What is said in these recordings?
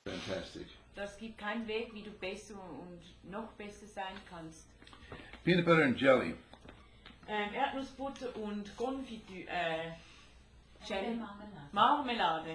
Fantastic. Das gibt keinen Weg, wie du besser und noch besser sein kannst. Peanut butter and jelly. Erdnussbutter und Konfitüre, Jelly, Marmelade.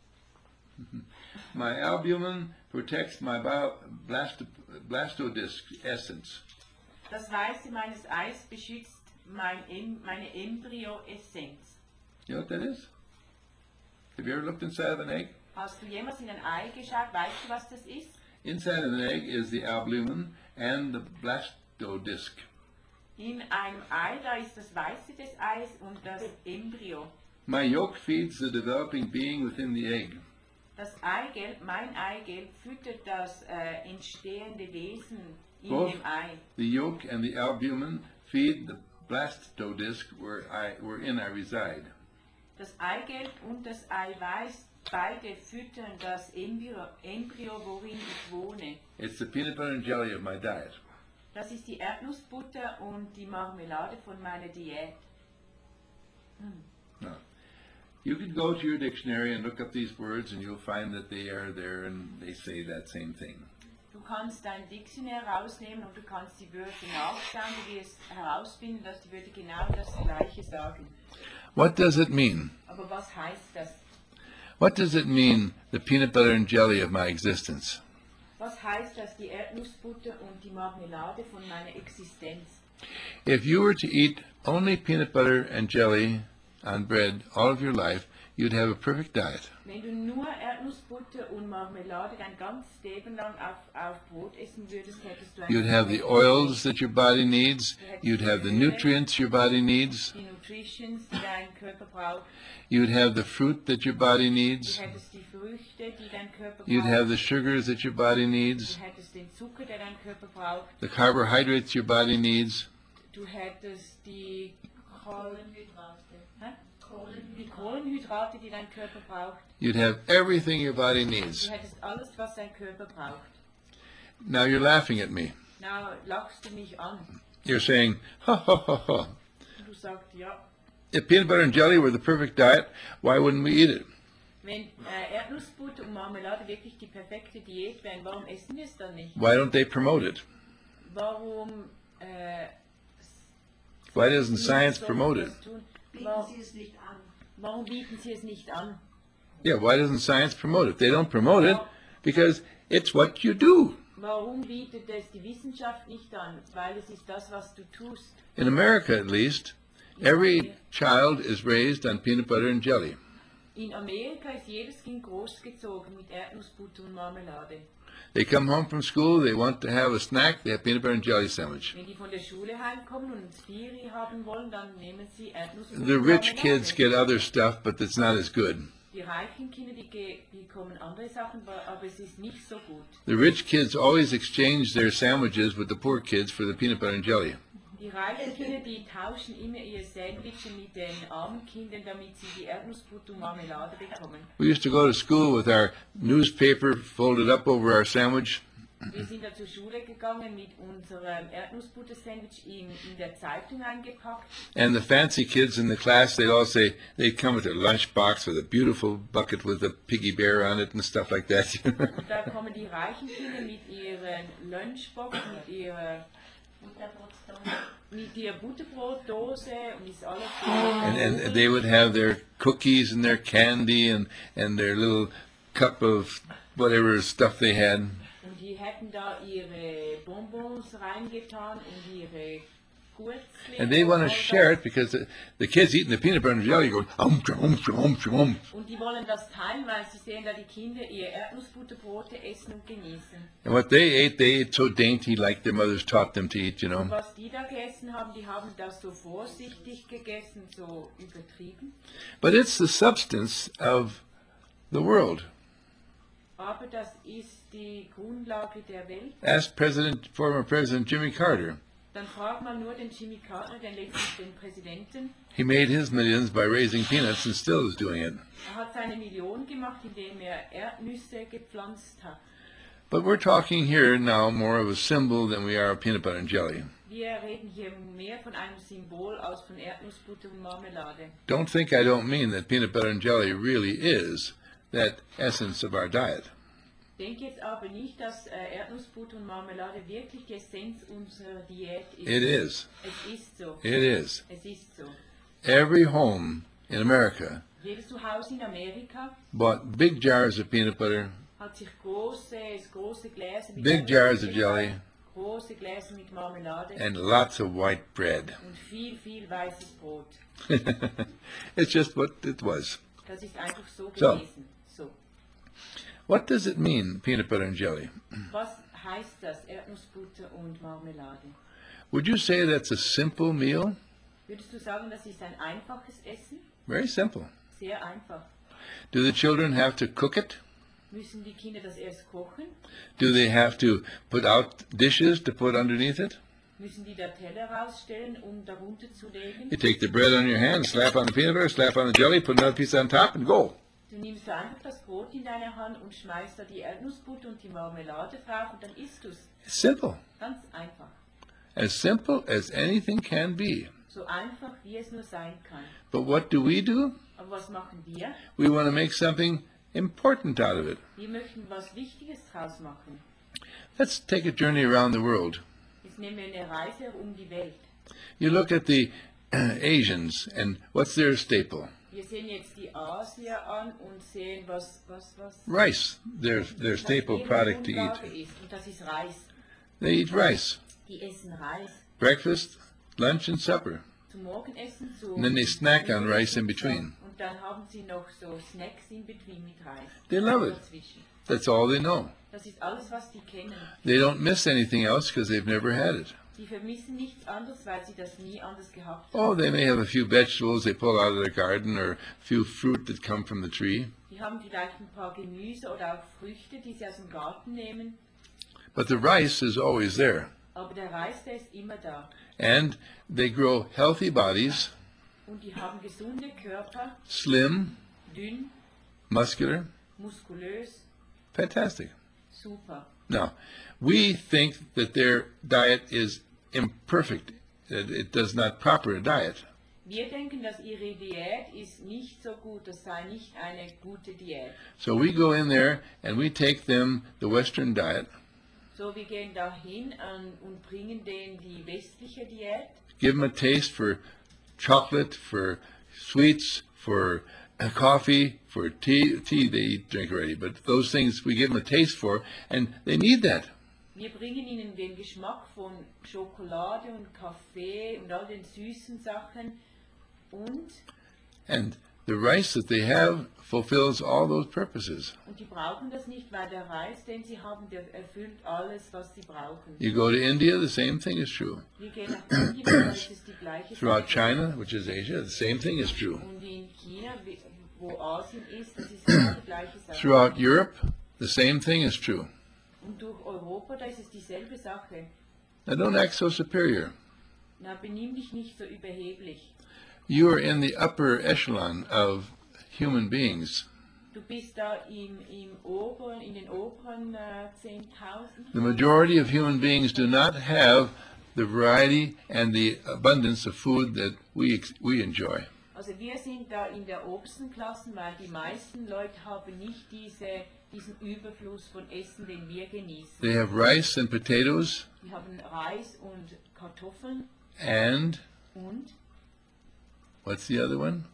My albumin protects my blastodisc essence. Das Weiße meines Eis beschützt meine Embryoessenz. You know what that is? Have you ever looked inside of an egg? Hast du jemals in ein Ei geschaut? Weißt du, was das ist? Inside of an egg is the albumin and the blastodisc. In einem Ei, da ist das Weiße des Eis und das Embryo. My yolk feeds the developing being within the egg. Das Eigelb, mein Eigelb, füttert das entstehende Wesen in Both dem Ei. the yolk and the albumin feed the blastodisc wherein I reside. Das Eigelb und das Eiweiß, beide füttern das Embryo, worin ich wohne. It's the peanut butter and jelly of my diet. Das ist die Erdnussbutter und die Marmelade von meiner Diät. Now, you can go to your dictionary and look up these words and you'll find that they are there and they say that same thing. Du kannst dein Dictionär rausnehmen und du kannst die Wörter nachschauen, du wirst herausfinden, dass die Wörter genau das Gleiche sagen. What does it mean? Aber was heißt das? What does it mean, the peanut butter and jelly of my existence? Was heißt das, die Erdnussbutter und die Marmelade von meiner Existenz? If you were to eat only peanut butter and jelly on bread all of your life, you'd have a perfect diet. Wenn du nur Erdnussbutter und Marmelade dein ganzes Leben lang auf Brot essen würdest, hättest du eine You'd have the oils that your body needs. You'd have the nutrients your body needs. die Nutritions, die dein Körper braucht. You'd have the fruit that your body Du needs. hättest die Früchte, die dein Körper You'd braucht. have the sugars that your body needs. Du hättest den Zucker, der dein Körper braucht. The carbohydrates your body needs. Du hättest die Kohlenhydrate, die dein Körper braucht. You'd have everything your body needs. Du hättest alles, was dein Körper braucht. Now you're laughing at me. Na, lachst du mich an. You're saying, ha ha ha ha. Und du sagst, ja, If peanut butter and jelly were the perfect diet, why wouldn't we eat it? wenn Erdnussbutter und Marmelade wirklich die perfekte Diät wären, warum essen wir es dann nicht? Why don't they promote it? Warum Why doesn't nicht science so promote it? etwas tun? Bieten Sie es nicht an. Warum bieten sie es nicht an? Yeah, why doesn't science promote it? They don't promote it because it's what you do. Warum bietet es die Wissenschaft nicht an? Weil es ist das, was du tust. In America, at least, every child is raised on peanut butter and jelly. In Amerika ist jedes Kind großgezogen mit Erdnussbutter und Marmelade. They come home from school, they want to have a snack, they have peanut butter and jelly sandwich. Wenn die von der Schule heimkommen und ein Spiri haben wollen, dann nehmen sie Erdnussbutter The und rich Marmelade. kids get other stuff, but it's not as good. Die reichen Kinder, die bekommen andere Sachen, aber es ist nicht so gut. The rich kids always exchange their sandwiches with the poor kids for the peanut butter and jelly. Die reichen Kinder, die tauschen immer ihr Sandwich mit den armen Kindern, damit sie die Erdnussbutter und Marmelade bekommen. We used to go to school with our newspaper folded up over our sandwich, Wir sind da zur Schule gegangen mit unserem Erdnussbutter-Sandwich in der Zeitung eingepackt. and the fancy kids in the class, they'd all say, they'd come with their lunchbox with a beautiful bucket with a piggy bear on it and stuff like that. Und da kommen die reichen Kinder mit ihren Lunchbox, mit ihrer Butterbrotdose und ist alles and they would have their cookies and their candy and their little cup of whatever stuff they had. Und die hätten da ihre Bonbons reingetan und ihre Gurzli. And they want to share it because the kids eating the peanut butter and jelly go, um. Und die wollen das teilen, weil sie sehen da die Kinder ihr Erdnussbutterbrote essen und genießen. And what they ate so dainty like their mothers taught them to eat, you Und know. was die da gegessen haben, die haben das so vorsichtig gegessen, so übertrieben. But it's the substance of the world. Aber das ist die Grundlage der Welt. Ask former President Jimmy Carter. Dann fragt man nur den Jimmy Carter, den Präsidenten. He made his millions by raising peanuts and still is doing it. Hat seine Million gemacht, indem Erdnüsse gepflanzt hat. But we're talking here now more of a symbol than we are of peanut butter and jelly. Wir reden hier mehr von einem Symbol aus von Erdnussbutter und Marmelade. Don't think I don't mean that peanut butter and jelly really is that essence of our diet. Denk jetzt aber nicht, dass Erdnussbutter und Marmelade wirklich die Essenz unserer Diät ist. It is. Es ist so. It is. Es ist so. Every home in America Jedes Zuhause in Amerika bought big jars of peanut butter, hat sich große Gläser mit big jars of jelly, große Gläser mit Marmelade and lots of white bread. und viel weißes Brot. It's just what it was. Das ist einfach so So. gewesen. So. What does it mean, peanut butter and jelly? Was heißt das, Erdnussbutter und Marmelade? Would you say that's a simple meal? Würdest du sagen, das ist ein einfaches Essen? Very simple. Sehr einfach. Do the children have to cook it? Müssen die Kinder das erst kochen? Do they have to put out dishes to put underneath it? Müssen die da Teller rausstellen, um darunter zu legen? You take the bread on your hand, slap on the peanut butter, slap on the jelly, put another piece on top, and go. Du nimmst da einfach das Brot in deine Hand und schmeißt da die Erdnussbutter und die Marmelade drauf und dann isst du es. It's simple. Ganz einfach. As simple as anything can be. So einfach, wie es nur sein kann. But what do? Aber was machen wir? We want to make something important out of it. Wir möchten was Wichtiges draus machen. Let's take a journey around the world. Jetzt nehmen wir eine Reise um die Welt. You look at the Asians, and what's their staple? Wir sehen jetzt die Asier an und sehen, was Rice, their was staple ihre product to Grundlage eat. ist. Und das ist Reis. They eat rice, Die essen Reis breakfast, lunch, and supper. zum Morgenessen, zum And then they snack on rice in between. Und dann haben sie noch so Snacks in between mit Reis. They love it. Dazwischen. That's all they know. Das ist alles, was die kennen. They don't miss anything else because they've never had it. Die vermissen nichts anderes, weil sie das nie anders gehabt Oh, haben. they may have a few vegetables they pull out of their garden or a few fruit that come from the tree. Die haben vielleicht ein paar Gemüse oder auch Früchte, die sie aus dem Garten nehmen. But the rice is always there. Aber der Reis, der ist immer da. And they grow healthy bodies, Und die haben gesunde Körper, slim, dünn, muscular, muskulös, fantastic. super. Now, we think that their diet is imperfect, that it does not proper a diet. Wir denken, dass ihre Diät ist nicht so gut, das sei nicht eine gute Diät. So we go in there and we take them the Western diet, So, wir gehen dahin und bringen denen die westliche Diät, give them a taste for chocolate, for sweets, for coffee, for tea. Tea they drink already, but those things we give them a taste for, and they need that. wir bringen ihnen den Geschmack von Schokolade und Kaffee und all den süßen Sachen und And the rice that they have fulfills all those purposes. die brauchen das nicht, weil der Reis, den sie haben, der erfüllt alles, was sie brauchen. You go to India, the same thing is true. Wir gehen nach Indien, da ist es die gleiche Throughout Sache. China, which is Asia, the same thing is true. Und in China, wo Asien ist, das ist genau die gleiche Sache. Throughout Europe, the same thing is true. Und durch Europa, da ist es dieselbe Sache. Now don't act so superior. Na, benimm dich nicht so überheblich. You are in the upper echelon of human beings. Du bist da in den oberen 10.000. The majority of human beings do not have the variety and the abundance of food that we enjoy. Also wir sind da in der obersten Klasse, weil die meisten Leute haben nicht diesen Überfluss von Essen, den wir genießen. They have rice and potatoes Die haben Reis und Kartoffeln and und what's the other one?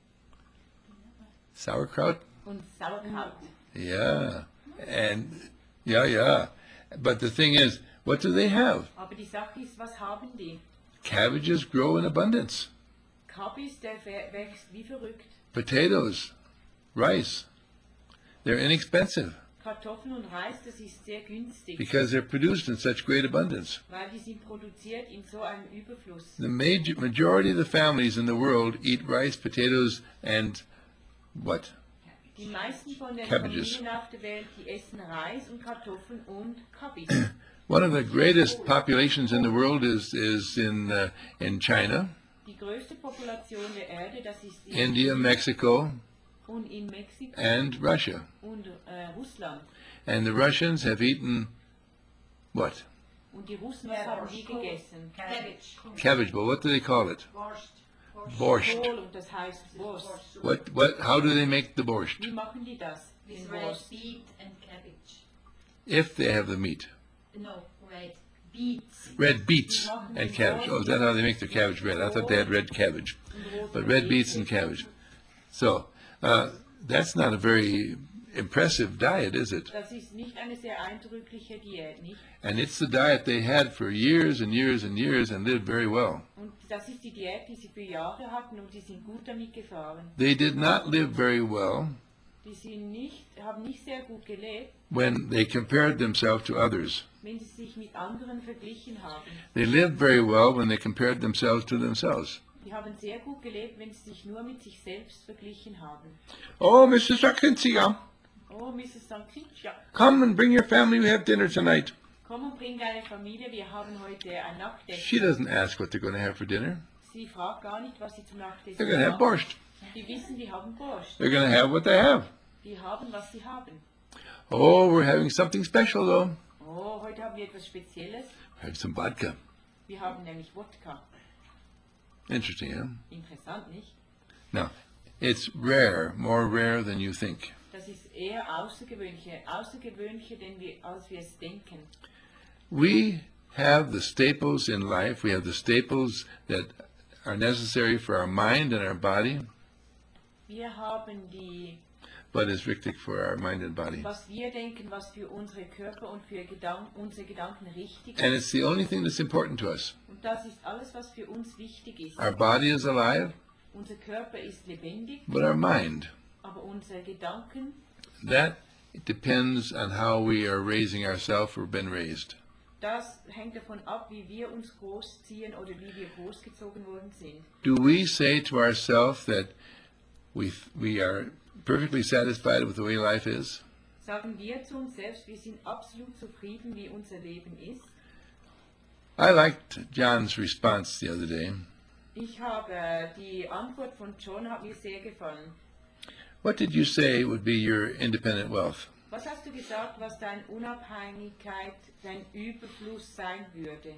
Sauerkraut? Sauerkraut. Yeah. And yeah. But the thing is, what do they have? Aber die Sache ist, was haben die? Cabbages grow in abundance. Kabis, der wächst wie verrückt. Potatoes, rice. They're inexpensive Kartoffeln und Reis, das ist sehr günstig, because they're produced in such great abundance. weil die sind produziert in so einem Überfluss. The majority of the families in the world eat rice, potatoes, and what? Die meisten von den Cabbages. Familien auf der Welt, die essen Reis und Kartoffeln und Kabis. One of the greatest populations in the world is in China, Die größte Population der Erde, das ist in India, Mexico, und in Mexiko and Russia. und Russland. And the Russians have eaten what? Und die Russen, was haben die gegessen? Cabbage, but what do they call it? Borscht. Kohl, und das heißt Wurst. How do they make the borscht? Wie machen die das? With Den rice, Wurst. beet and cabbage. if they have the meat. No, red beets. Red beets and cabbage. Oh, is that how they make their cabbage red? I thought they had red cabbage. But red beets and cabbage. So, that's not a very impressive diet, is it? Das ist nicht eine sehr eindrückliche Diät, nicht? And it's the diet they had for years and years and years and lived very well. Und das ist die Diät, die sie für Jahre hatten und die sind gut damit gefahren. They did not live very well Haben nicht sehr gut gelebt, when they compared themselves to others. wenn sie sich mit anderen verglichen haben. They lived very well when they compared themselves to themselves. Die haben sehr gut gelebt, wenn sie sich nur mit sich selbst verglichen haben. Oh, Mrs. Sakinsia, Oh, Mrs. Sankitja, come and bring your family. We have dinner tonight. komm und bring deine Familie, wir haben heute ein Nachtessen. She doesn't ask what they're going to have for dinner. Sie fragt gar nicht, was sie zum Nachtessen They're going to have haben. borscht. Die wissen, die haben Borscht. They're going to have what they have. Die haben, was sie haben. Oh, we're having something special, though. Oh, heute haben wir etwas Spezielles. We have some vodka. Wir haben nämlich Wodka. Interesting, huh? Interessant, nicht? Now, it's rare, more rare than you think. Das ist eher außergewöhnlicher, als wir es denken. We have the staples in life. We have the staples that are necessary for our mind and our body, Wir haben but is wichtig for our mind and body. was wir denken, was für unsere Körper und für unsere Gedanken richtig And ist. it's the only thing that's important to us. Und das ist alles, was für uns wichtig ist. Our body is alive, Unser Körper ist lebendig, but our mind, aber unsere Gedanken, that depends on how we are raising ourselves or been raised. das hängt davon ab, wie wir uns großziehen oder wie wir großgezogen worden sind. Do we say to ourselves that we are perfectly satisfied with the way life is? Sagen wir zu uns selbst, wir sind absolut zufrieden, wie unser Leben ist. I liked John's response the other day. Ich habe die Antwort von John hat mir sehr gefallen. What did you say would be your independent wealth? Was hast du gesagt, was deine Unabhängigkeit, dein Überfluss sein würde?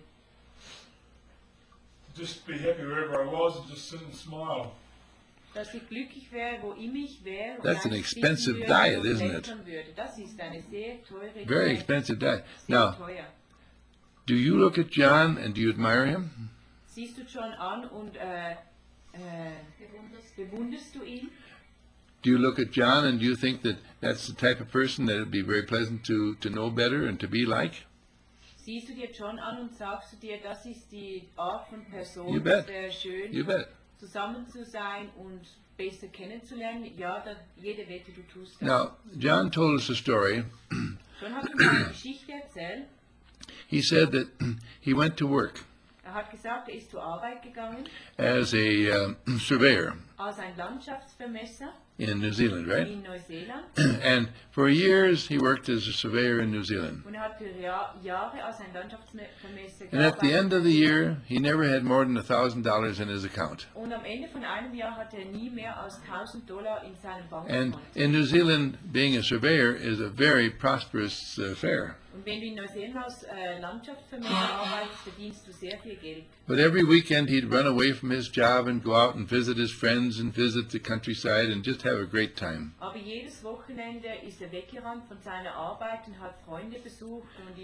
Just be happy wherever I was and just sit and smile. Dass ich glücklich wäre, wo immer ich wäre und That's an einfach sitzen expensive würde diet, und isn't it? lächeln würde. Das ist eine sehr teure Very Diät. expensive diet. Sehr Now, teuer. do you look at John and do you admire him? Siehst du John an und bewunderst du ihn? Do you look at John and do you think that that's the type of person that would be very pleasant to know better and to be like? Siehst du dir John an und sagst du dir, das ist die Art von Person, You bet. der schön You bet. zusammen zu sein und besser kennenzulernen? Ja, jede Wette, du tust das. Now, John told us a story. John hat uns eine Geschichte erzählt. He said that he went to work Er hat gesagt, er ist zur Arbeit gegangen as a surveyor als ein Landschaftsvermesser in New Zealand, right? in Neuseeland. And for years he worked as a surveyor in New Zealand. Und er hat für Jahre als ein Landschaftsvermesser And at the end of the gearbeitet. year, he never had more than $1,000 in his account. Und am Ende von einem Jahr hatte er nie mehr als $1.000 in seinem And Bankkonto. in New Zealand, being a surveyor is a very prosperous affair. Und wenn du in Neuseeland als Landschaftsvermesser arbeitest, verdienst du sehr viel Geld. But every weekend he'd run away from his job and go out and visit his friends and visit the countryside and just have a great time. Aber jedes Wochenende ist er weggerannt von seiner Arbeit und hat Freunde besucht und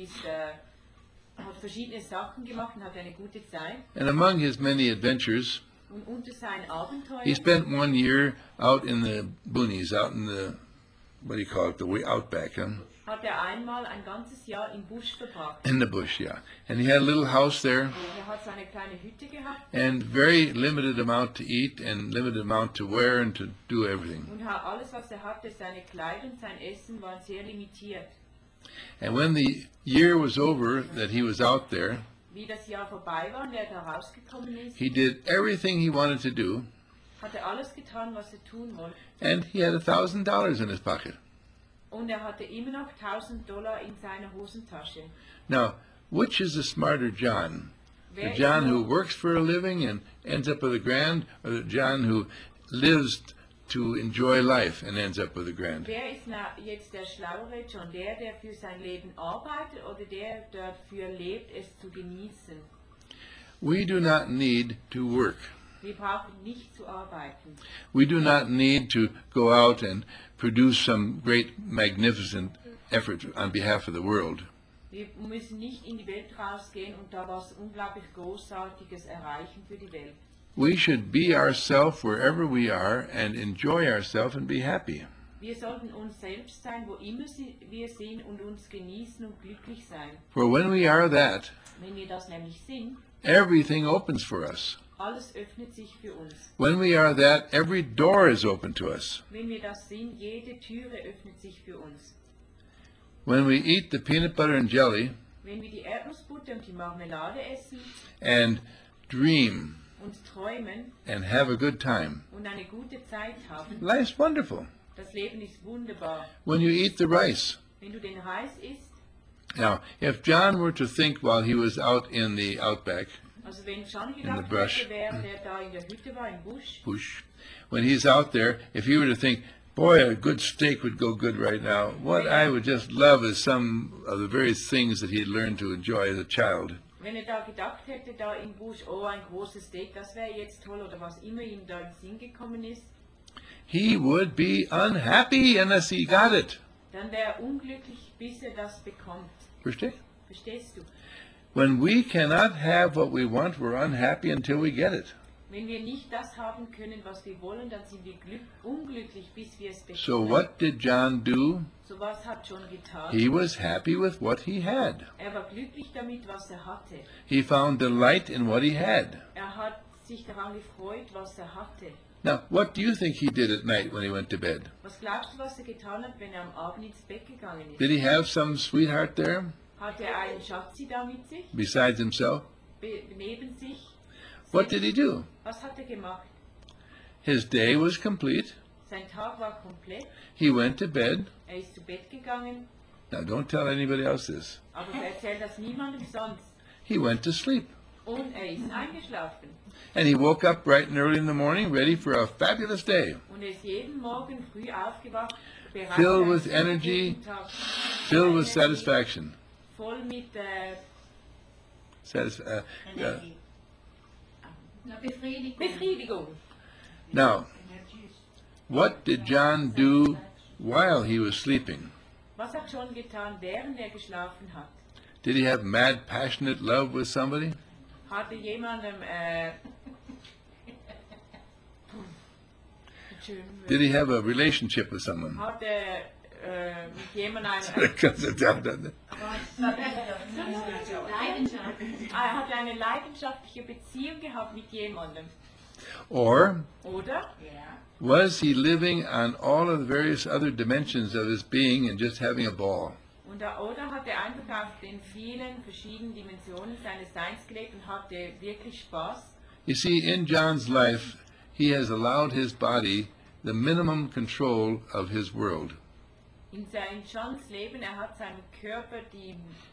hat verschiedene Sachen gemacht und hat eine gute Zeit. And among his many adventures, Und unter seinen Abenteuern he spent one year out in the boonies, out in the, what do you call it, the way outback, huh? hat er einmal ein ganzes Jahr im Busch verbracht. In the bush, yeah. And he had a little house there Er hat so eine kleine Hütte gehabt and very limited amount to eat and limited amount to wear and to do everything. und alles, was er hatte, seine Kleidung, sein Essen, waren sehr limitiert. And when the year was over that he was out there, Wie das Jahr vorbei war und er da rausgekommen ist, he did everything he wanted to do, hat er alles getan, was er tun wollte. and he had $1,000 in his pocket. Und er hatte immer noch $1.000 in seiner Hosentasche. Now, which is the smarter John? The Wer ist John who noch- works for a living and ends up with a grand, or the John who lives to enjoy life and ends up with a grand? Wer ist jetzt der schlauere John? Der für sein Leben arbeitet oder der dafür lebt, es zu genießen? We do not need to work. Wir brauchen nicht zu arbeiten. We do not need to go out and produce some great, magnificent effort on behalf of the world. Wir müssen nicht in die Welt rausgehen und da was unglaublich Großartiges erreichen für die Welt. We should be ourselves wherever we are and enjoy ourselves and be happy. Wir sollten uns selbst sein, wo immer wir sind und uns genießen und glücklich sein. For when we are that, Wenn wir das nämlich sind, everything opens for us. alles öffnet sich für uns. When we are that, every door is open to us. Wenn wir das sind, jede Türe öffnet sich für uns. When we eat the peanut butter and jelly Wenn wir die Erdnussbutter und die Marmelade essen and dream und träumen and have a good time, und eine gute Zeit haben, life's wonderful. das Leben ist wunderbar. When you eat the rice. Wenn du den Reis isst, Now, if John were to think while he was out in the outback, also wenn John gedacht brush. hätte, während er da in der Hütte war, im Busch, bush, when he's out there, if he were to think, boy, a good steak would go good right now, what I would just love is some of the very things that he'd learned to enjoy as a child. wenn er da gedacht hätte, da im Busch, oh, ein großes Steak, das wäre jetzt toll, oder was immer ihm da in den Sinn gekommen ist, He would be unhappy unless he got it. dann wäre er unglücklich, bis er das bekommt. Versteh? Verstehst du? When we cannot have what we want, we're unhappy until we get it. Wenn wir nicht das haben können, was wir wollen, dann sind wir unglücklich, bis wir es bekommen. So what did John do? So was hat John getan? He was happy with what he had. Er war glücklich damit, was er hatte. He found delight in what he had. Er hat sich daran gefreut, was er hatte. Now, what do you think he did at night when he went to bed? Was glaubst du, was er getan hat, wenn er am Abend ins Bett gegangen ist? Did he have some sweetheart there Hat er einen Schatzi da mit sich, besides himself? neben sich? What did he do? Was hat er gemacht? His day was complete. Sein Tag war komplett. He went to bed. Er ist zu Bett gegangen, Now, don't tell anybody else this. aber er erzählt das niemandem sonst. He went to sleep. Und er ist eingeschlafen. And he woke up bright and early in the morning, ready for a fabulous day, Und er ist jeden Morgen früh aufgewacht, bereit Filled für with einen energy, guten Tag. filled with Energie, satisfaction. Voll mit Na, Befriedigung. Befriedigung. Now, what did John do while he was sleeping? Was hat John getan, während er geschlafen hat? Did he have mad, passionate love with somebody? Hatte jemandem Did he have a relationship with someone? hat er mit jemandem Leidenschaft. er hat eine leidenschaftliche Beziehung gehabt mit jemandem. Or Oder? Ja. was he living on all of the various other dimensions of his being and just having a ball? Oder hat er einfach auf den vielen verschiedenen Dimensionen seines Seins gelebt und hatte wirklich Spaß? You see, in John's life, he has allowed his body the minimum control of his world. In seinem Johns Leben, er hat seinem Körper die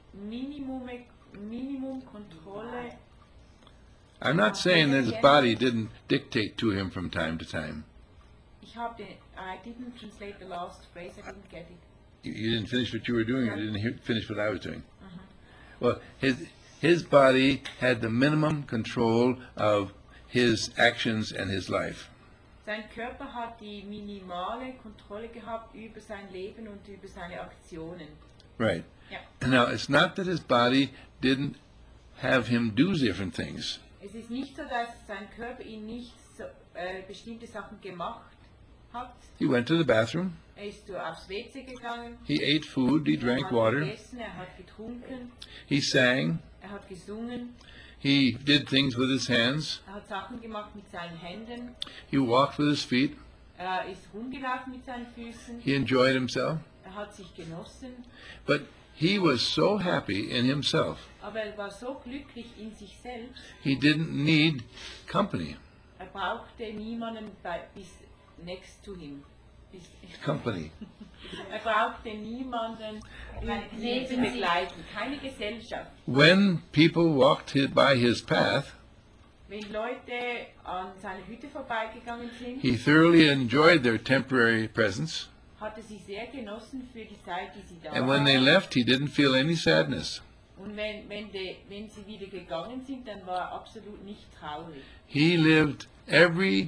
Minimumkontrolle. I'm not saying that his body didn't dictate to him from time to time. I didn't translate the last phrase, I didn't get it. You didn't finish what you were doing, or didn't finish what I was doing. Well, his body had the minimum control of his actions and his life. Sein Körper hat die minimale Kontrolle gehabt über sein Leben und über seine Aktionen. Right. Ja. Now, it's not that his body didn't have him do different things. Es ist nicht so, dass sein Körper ihn nicht so, bestimmte Sachen gemacht hat. He went to the bathroom. Er ist so aufs WC gegangen. He ate food. He Er drank hat water. gegessen, er hat getrunken, He sang. er hat gesungen, He did things with his hands. er hat Sachen gemacht mit seinen Händen, He walked with his feet. er ist rumgelaufen mit seinen Füßen, He enjoyed himself. er hat sich genossen, But he was so happy in himself. aber er war so glücklich in sich selbst, He didn't need company. er brauchte niemanden bis next to him. Company. Er brauchte niemanden, ihn zu begleiten, keine Gesellschaft. When people walked by his path, Wenn Leute an seiner Hütte vorbeigegangen sind, he thoroughly enjoyed their temporary presence. hatte sie sehr genossen für die Zeit, die sie da And when they waren. left, he didn't feel any sadness. Und wenn sie wieder gegangen sind, dann war er absolut nicht traurig. He lived every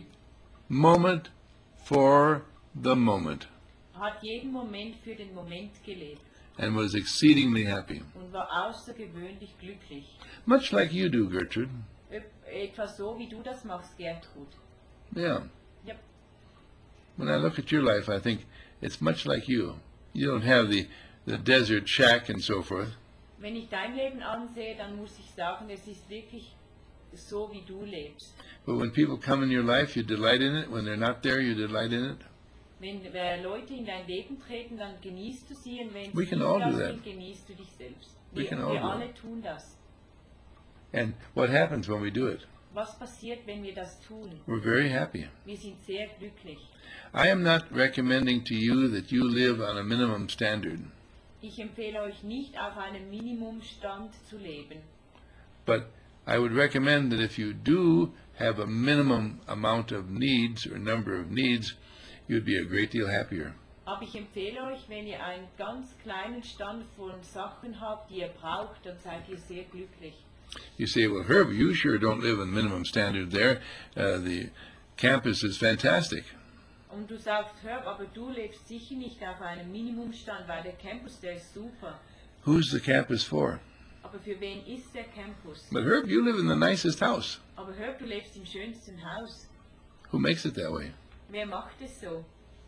moment for the moment. Er hat jeden Moment für den Moment gelebt. and was exceedingly happy. und war außergewöhnlich glücklich. Much like you do, Gertrude. Etwas so, wie du das machst, Gertrud. Yeah. Yep. When I look at your life, I think it's much like you. You don't have the desert shack and so forth. Wenn ich dein Leben ansehe, dann muss ich sagen, es ist wirklich so, wie du lebst. But when people come in your life, you delight in it. When they're not there, you delight in it. Wenn Leute in dein Leben treten, dann genießt du sie, und wenn sie We nicht can all da do sind, that. genießt du dich selbst. We Wir can all do alle tun das. And what happens when we do it? Was passiert, wenn wir das tun? We're very happy. Wir sind sehr glücklich. I am not recommending to you that you live on a minimum standard, Ich empfehle euch nicht, auf einem Minimumstand zu leben. but I would recommend that if you do have a minimum amount of needs or number of needs, you'd be a great deal happier. Aber ich empfehle euch, wenn ihr einen ganz kleinen Stand von Sachen habt, die ihr braucht, dann seid ihr sehr glücklich. You say, well, Herb, you sure don't live on minimum standard there. The campus is fantastic. Und du sagst, Herb, aber du lebst sicher nicht auf einem Minimumstand, weil der Campus, der ist super. Who's the campus for? Aber für wen ist der Campus? But Herb, you live in the nicest house. Aber Herb, du lebst im schönsten Haus. Who makes it that way? Wer macht es so?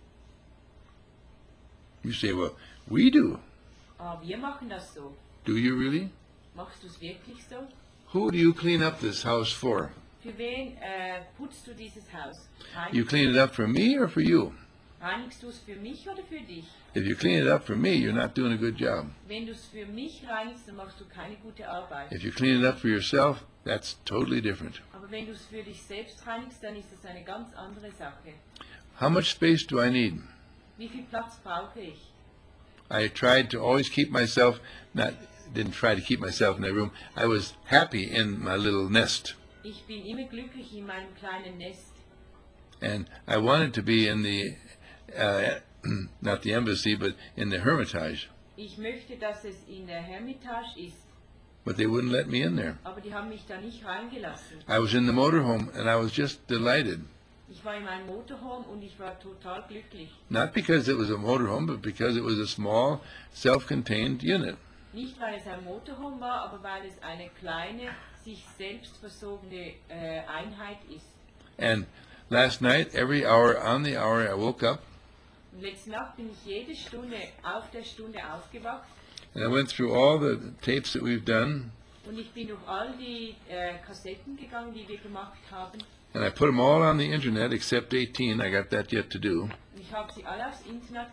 You say, well, we do. Ah, wir machen das so. Do you really? Machst du es wirklich so? Who do you clean up this house for? Für wen putzt du dieses Haus? You clean it up for me or for you? Reinigst du es für mich oder für dich? If you clean it up for me, you're not doing a good job. Wenn du es für mich reinigst, dann machst du keine gute Arbeit. If you clean it up for yourself, that's totally different. Aber wenn du es für dich selbst reinigst, dann ist das eine ganz andere Sache. How much space do I need? Wie viel Platz brauche ich? I tried to always keep myself, didn't try to keep myself in that room. I was happy in my little nest. Ich bin immer glücklich in meinem kleinen Nest. And I wanted to be in the, not the embassy, but in the Hermitage. Ich möchte, dass es in der Hermitage ist, But they wouldn't let me in there. aber die haben mich da nicht reingelassen. I was in the motorhome and I was just delighted. Ich war in meinem Motorhome und ich war total glücklich. Not because it was a motorhome, but because it was a small, self-contained unit. Nicht, weil es ein Motorhome war, aber weil es eine kleine, sich selbst versogene Einheit ist. And last night, every hour on the hour, I woke up Und letzte Nacht bin ich jede Stunde auf der Stunde aufgewacht and I went through all the tapes that we've done und ich bin durch all die Kassetten gegangen, die wir gemacht haben. and I put them all on the internet except 18. I got that yet to do. Und ich habe sie alle aufs Internet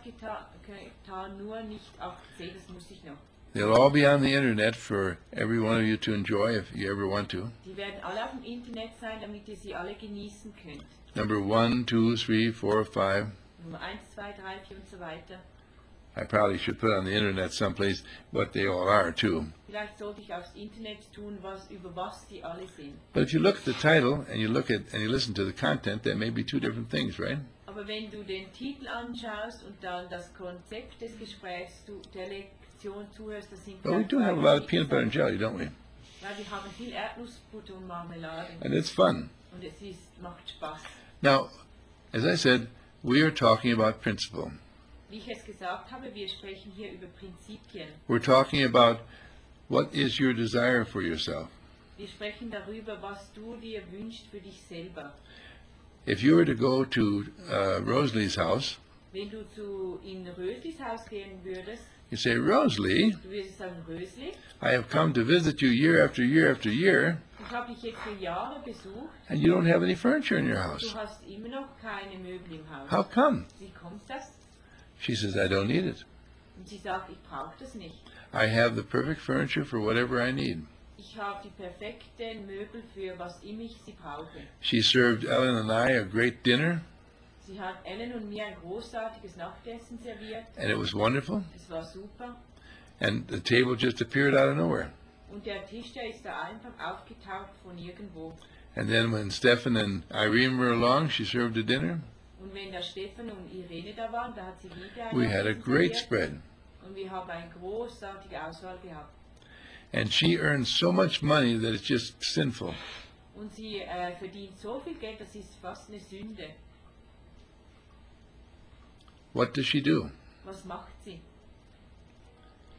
getan, nur nicht 18, das muss ich noch. They'll all be on the internet for every one of you to enjoy if you ever want to. Die werden alle auf dem Internet sein, damit ihr sie alle genießen könnt. Number 1, 2, 3, 4, 5. Nummer 1, 2, 3, 4 und so weiter. I probably should put on the internet someplace what they all are too. Vielleicht sollte ich aufs Internet tun, über was die alle sind. But if you look at the title and you listen to the content, that may be two different things, right? Aber wenn du den Titel anschaust und dann das Konzept des Gesprächs, der Lektion zuhörst, das sind But we do have a lot of peanut butter and jelly, don't we? Ja, wir haben viel Erdnussbutter und Marmelade. And it's fun. Und es macht Spaß. Now, as I said, we are talking about principle. Wie ich es gesagt habe, wir sprechen hier über Prinzipien. We're talking about what is your desire for yourself. Wir sprechen darüber, was du dir wünschst für dich selber. If you were to go to Rosalie's house, Wenn du in Röslis Haus gehen würdest, you say, Rosalie, du würdest sagen, Rösli, I have come to visit you year after year after year, ich habe dich jetzt für Jahre besucht, and you don't have any furniture in your du house. hast immer noch keine Möbel im Haus. How come? Wie kommt das? She says, I don't need it. Und sie sagt, ich brauche das nicht. I have the perfect furniture for whatever I need. Ich habe die perfekten Möbel für was immer ich sie brauche. She served Ellen and I a great dinner, Sie hat Ellen und mir ein großartiges Nachtessen serviert. and it was wonderful. Es war super. And the table just appeared out of nowhere. Und der Tisch, der ist da einfach aufgetaucht von irgendwo. And then when Stefan and Irene were along, she served a dinner. Und wenn da Stefan und Irene da waren, da hat sie wieder ein We had a Essen great serviert. spread. Und wir haben eine großartige Auswahl gehabt. And she earns so much money that it's just sinful. Und sie verdient so viel Geld, das ist fast eine Sünde. What does she do? Was macht sie?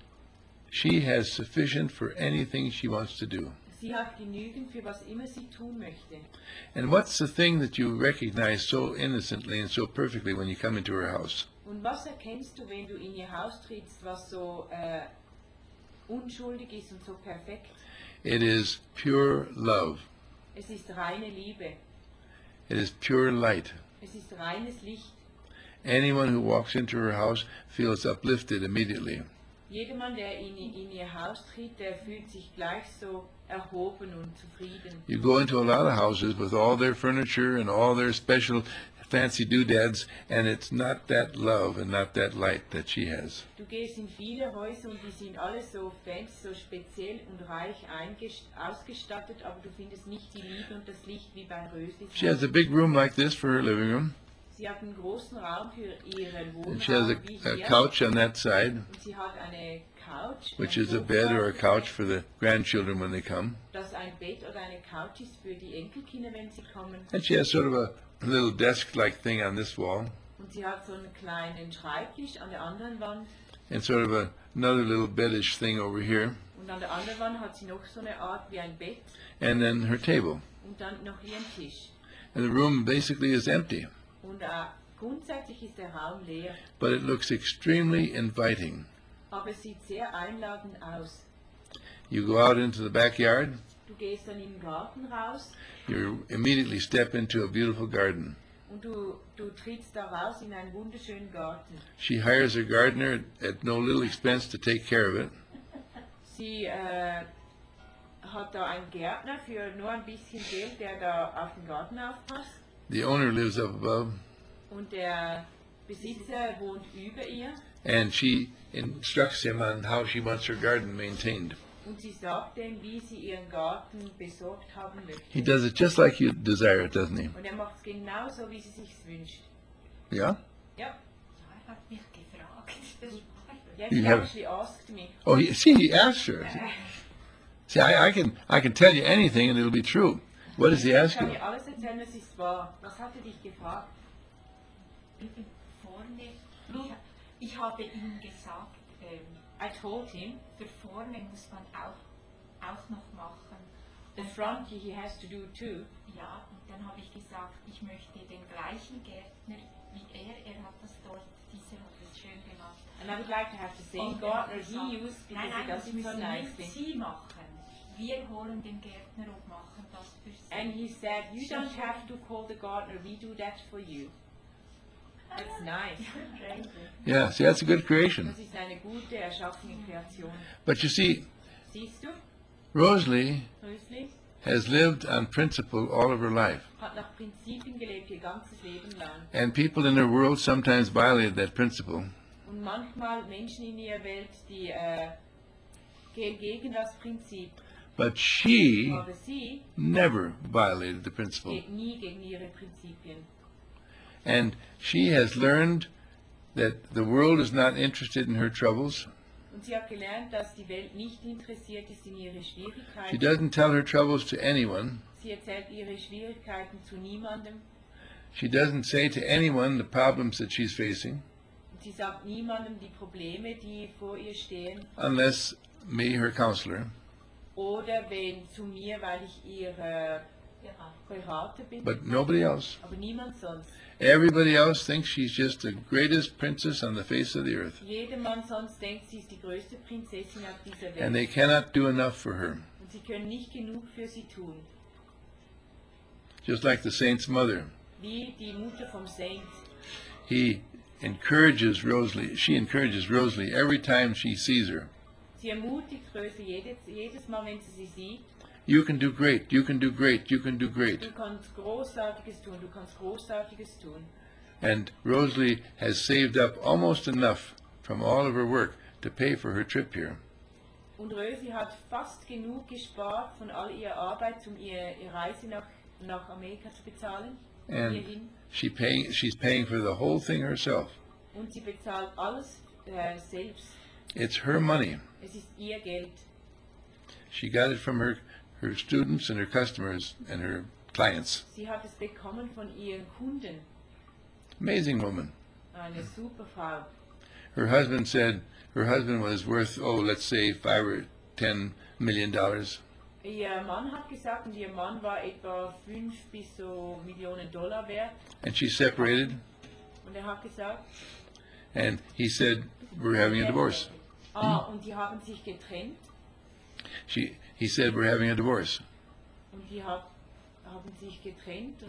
She has sufficient for anything she wants to do. Sie hat genügend für was immer sie tun möchte. And what's the thing that you recognize so innocently and so perfectly when you come into her house? Und was erkennst du, wenn du in ihr Haus trittst, was so unschuldig ist und so perfekt? It is pure love. Es ist reine Liebe. It is pure light. Es ist reines Licht. Anyone who walks into her house feels uplifted immediately. Jedermann, der in ihr Haus tritt, der fühlt sich gleich so erhoben und zufrieden. You go into a lot of houses with all their furniture and all their special fancy doodads, and it's not that love and not that light that she has. Du gehst in viele Häuser und die sind alle so fancy, so speziell und reich ausgestattet, aber du findest nicht die Liebe und das Licht wie bei Röslis. She has a big room like this for her living room, Sie hat einen großen Raum für ihren and she has Wohnraum wie a hier. couch on that side, Und sie hat eine Couch, which ein is a bed or a Sofa, couch for the grandchildren when they come. das ein Bett oder eine Couch ist für die Enkelkinder, wenn sie kommen. And she has sort of a little desk-like thing on this wall, Und sie hat so einen kleinen Schreibtisch an der anderen Wand. and sort of another little beddish thing over here, Und an der anderen Wand hat sie noch so eine Art wie ein Bett and then her table. und dann noch ihren Tisch. And the room basically is empty, Und grundsätzlich ist der Raum leer, but it looks extremely inviting. aber es sieht sehr einladend aus. You go out into the backyard, Du gehst dann im Garten raus you immediately step into a beautiful garden. und du trittst da raus in einen wunderschönen Garten. She hires a gardener at no little expense to take care of it. Sie hat da einen Gärtner für nur ein bisschen Geld, der da auf den Garten aufpasst. The owner lives up above, Und der Besitzer wohnt über ihr. and she instructs him on how she wants her garden maintained. Und sie sagt ihm, wie sie ihren Garten besorgt haben möchte. He does it just like you desire it, doesn't he? Und er macht es genauso, wie sie sich's wünscht. Yeah? Ja. Ja, er hat mich gefragt. Das war Yes, You he have- actually asked me. Oh, he asked her. See, I can tell you anything and it'll be true. What does he Ich ask kann you? dir alles erzählen, was ist wahr. Was hat er dich gefragt? vorne. Ich habe ihm gesagt, I told him, für vorne muss man auch noch machen. the front he has to do too. Ja, und dann habe ich gesagt, ich möchte den gleichen Gärtner wie er hat das dort, dieser hat das schön gemacht. And I would like to have the same Und er hat gardener gesagt, he used because nein, he nein, does das it so müssen nicht nicely. Sie machen. Wir holen den Gärtner und machen das für Sie. And he said, you don't have to call the gardener, we do that for you. That's nice. Yeah, see, that's a good creation. Das ist eine gute, erschaffene Kreation. But you see, Siehst du, Rosalie Rösli has lived on principle all of her life. hat nach Prinzipien gelebt, ihr ganzes Leben lang. And people in her world sometimes violate that principle. Und manchmal Menschen in ihrer Welt, die gehen gegen das Prinzip. But she Aber sie never violated the principle. geht nie gegen ihre Prinzipien. And she has learned that the world is not interested in her troubles. Und sie hat gelernt, dass die Welt nicht interessiert ist in ihre She Schwierigkeiten. doesn't tell her troubles to anyone. Sie erzählt ihre Schwierigkeiten zu niemandem. She doesn't say to anyone the problems that she's facing, Und sie sagt niemandem die Probleme, die vor ihr stehen. unless me, her counselor. Oder wenn zu mir, weil ich ihre Berater bin. But nobody else. Aber niemand sonst. Everybody else thinks she's just the greatest princess on the face of the earth. Jedermann sonst denkt, sie ist die größte Prinzessin auf dieser And they Welt. cannot do enough for her. Und sie können nicht genug für sie tun. Just like the saint's mother. Wie die Mutter vom Saint. She encourages Rosalie every time she sees her. Sie ermutigt Rösli jedes Mal, wenn sie sieht. You can do great, you can do great, you can do great. Du kannst Großartiges tun, du kannst Großartiges tun. And Rosalie has saved up almost enough from all of her work to pay for her trip here. Und Rösli hat fast genug gespart von all ihrer Arbeit, um ihre Reise nach Amerika zu bezahlen. And Hierhin. she's paying for the whole thing herself. Und sie bezahlt alles selbst. It's her money. Es ist ihr Geld. She got it from her students and her customers and her clients. Sie hat es bekommen von ihren Kunden. Amazing woman. Eine super Frau. her husband said her husband was worth, let's say $5 or $10 million. Ihr Mann hat gesagt, und ihr Mann war etwa 5 bis so Millionen Dollar wert. And she separated, Und hat gesagt, and he said, we're having a divorce. und die haben sich getrennt. He said, we're having a divorce. Und die haben sich getrennt.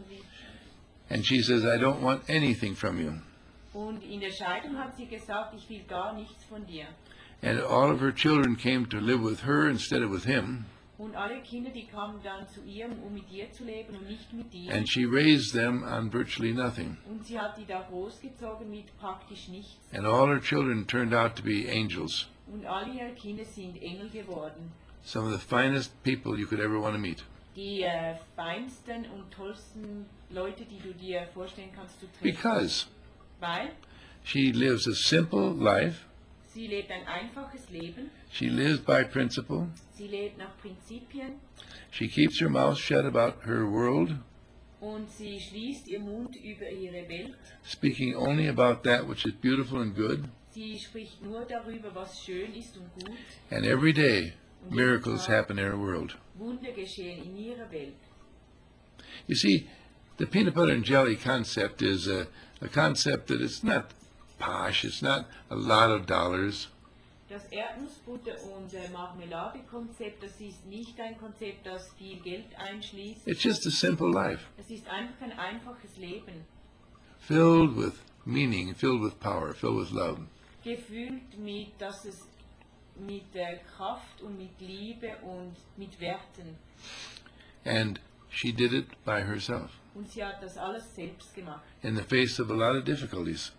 And she says, I don't want anything from you. Und in der Scheidung hat sie gesagt, ich will gar nichts von dir. And all of her children came to live with her instead of with him. Und alle Kinder, die kamen dann zu ihr, um mit ihr zu leben und nicht mit dir. And she raised them on virtually nothing. Und sie hat die da großgezogen mit praktisch nichts. And all her children turned out to be angels. Und alle ihre Kinder sind Engel geworden. Some of the finest people you could ever want to meet. Die feinsten und tollsten Leute, die du dir vorstellen kannst zu treffen. Because Weil she lives a simple life. sie lebt ein einfaches Leben. She lives by principle. Sie lebt nach Prinzipien. She keeps her mouth shut about her world, Und sie schließt ihr Mund über ihre Welt. speaking only about that which is beautiful and good. Sie spricht nur darüber, was schön ist und gut. And every day, miracles happen in her world. Wunder geschehen in ihrer Welt. You see, the peanut butter and jelly concept is a concept that is not posh. It's not a lot of dollars. Das Erdnussbutter- und Marmelade-Konzept, das ist nicht ein Konzept, das viel Geld einschließt. It's just a simple life, Es ist einfach ein einfaches Leben, filled with meaning, filled with power, filled with love. gefüllt mit, dass es mit Kraft und mit Liebe und mit Werten. And she did it by herself, Und sie hat das alles selbst gemacht. in the face of a lot of difficulties.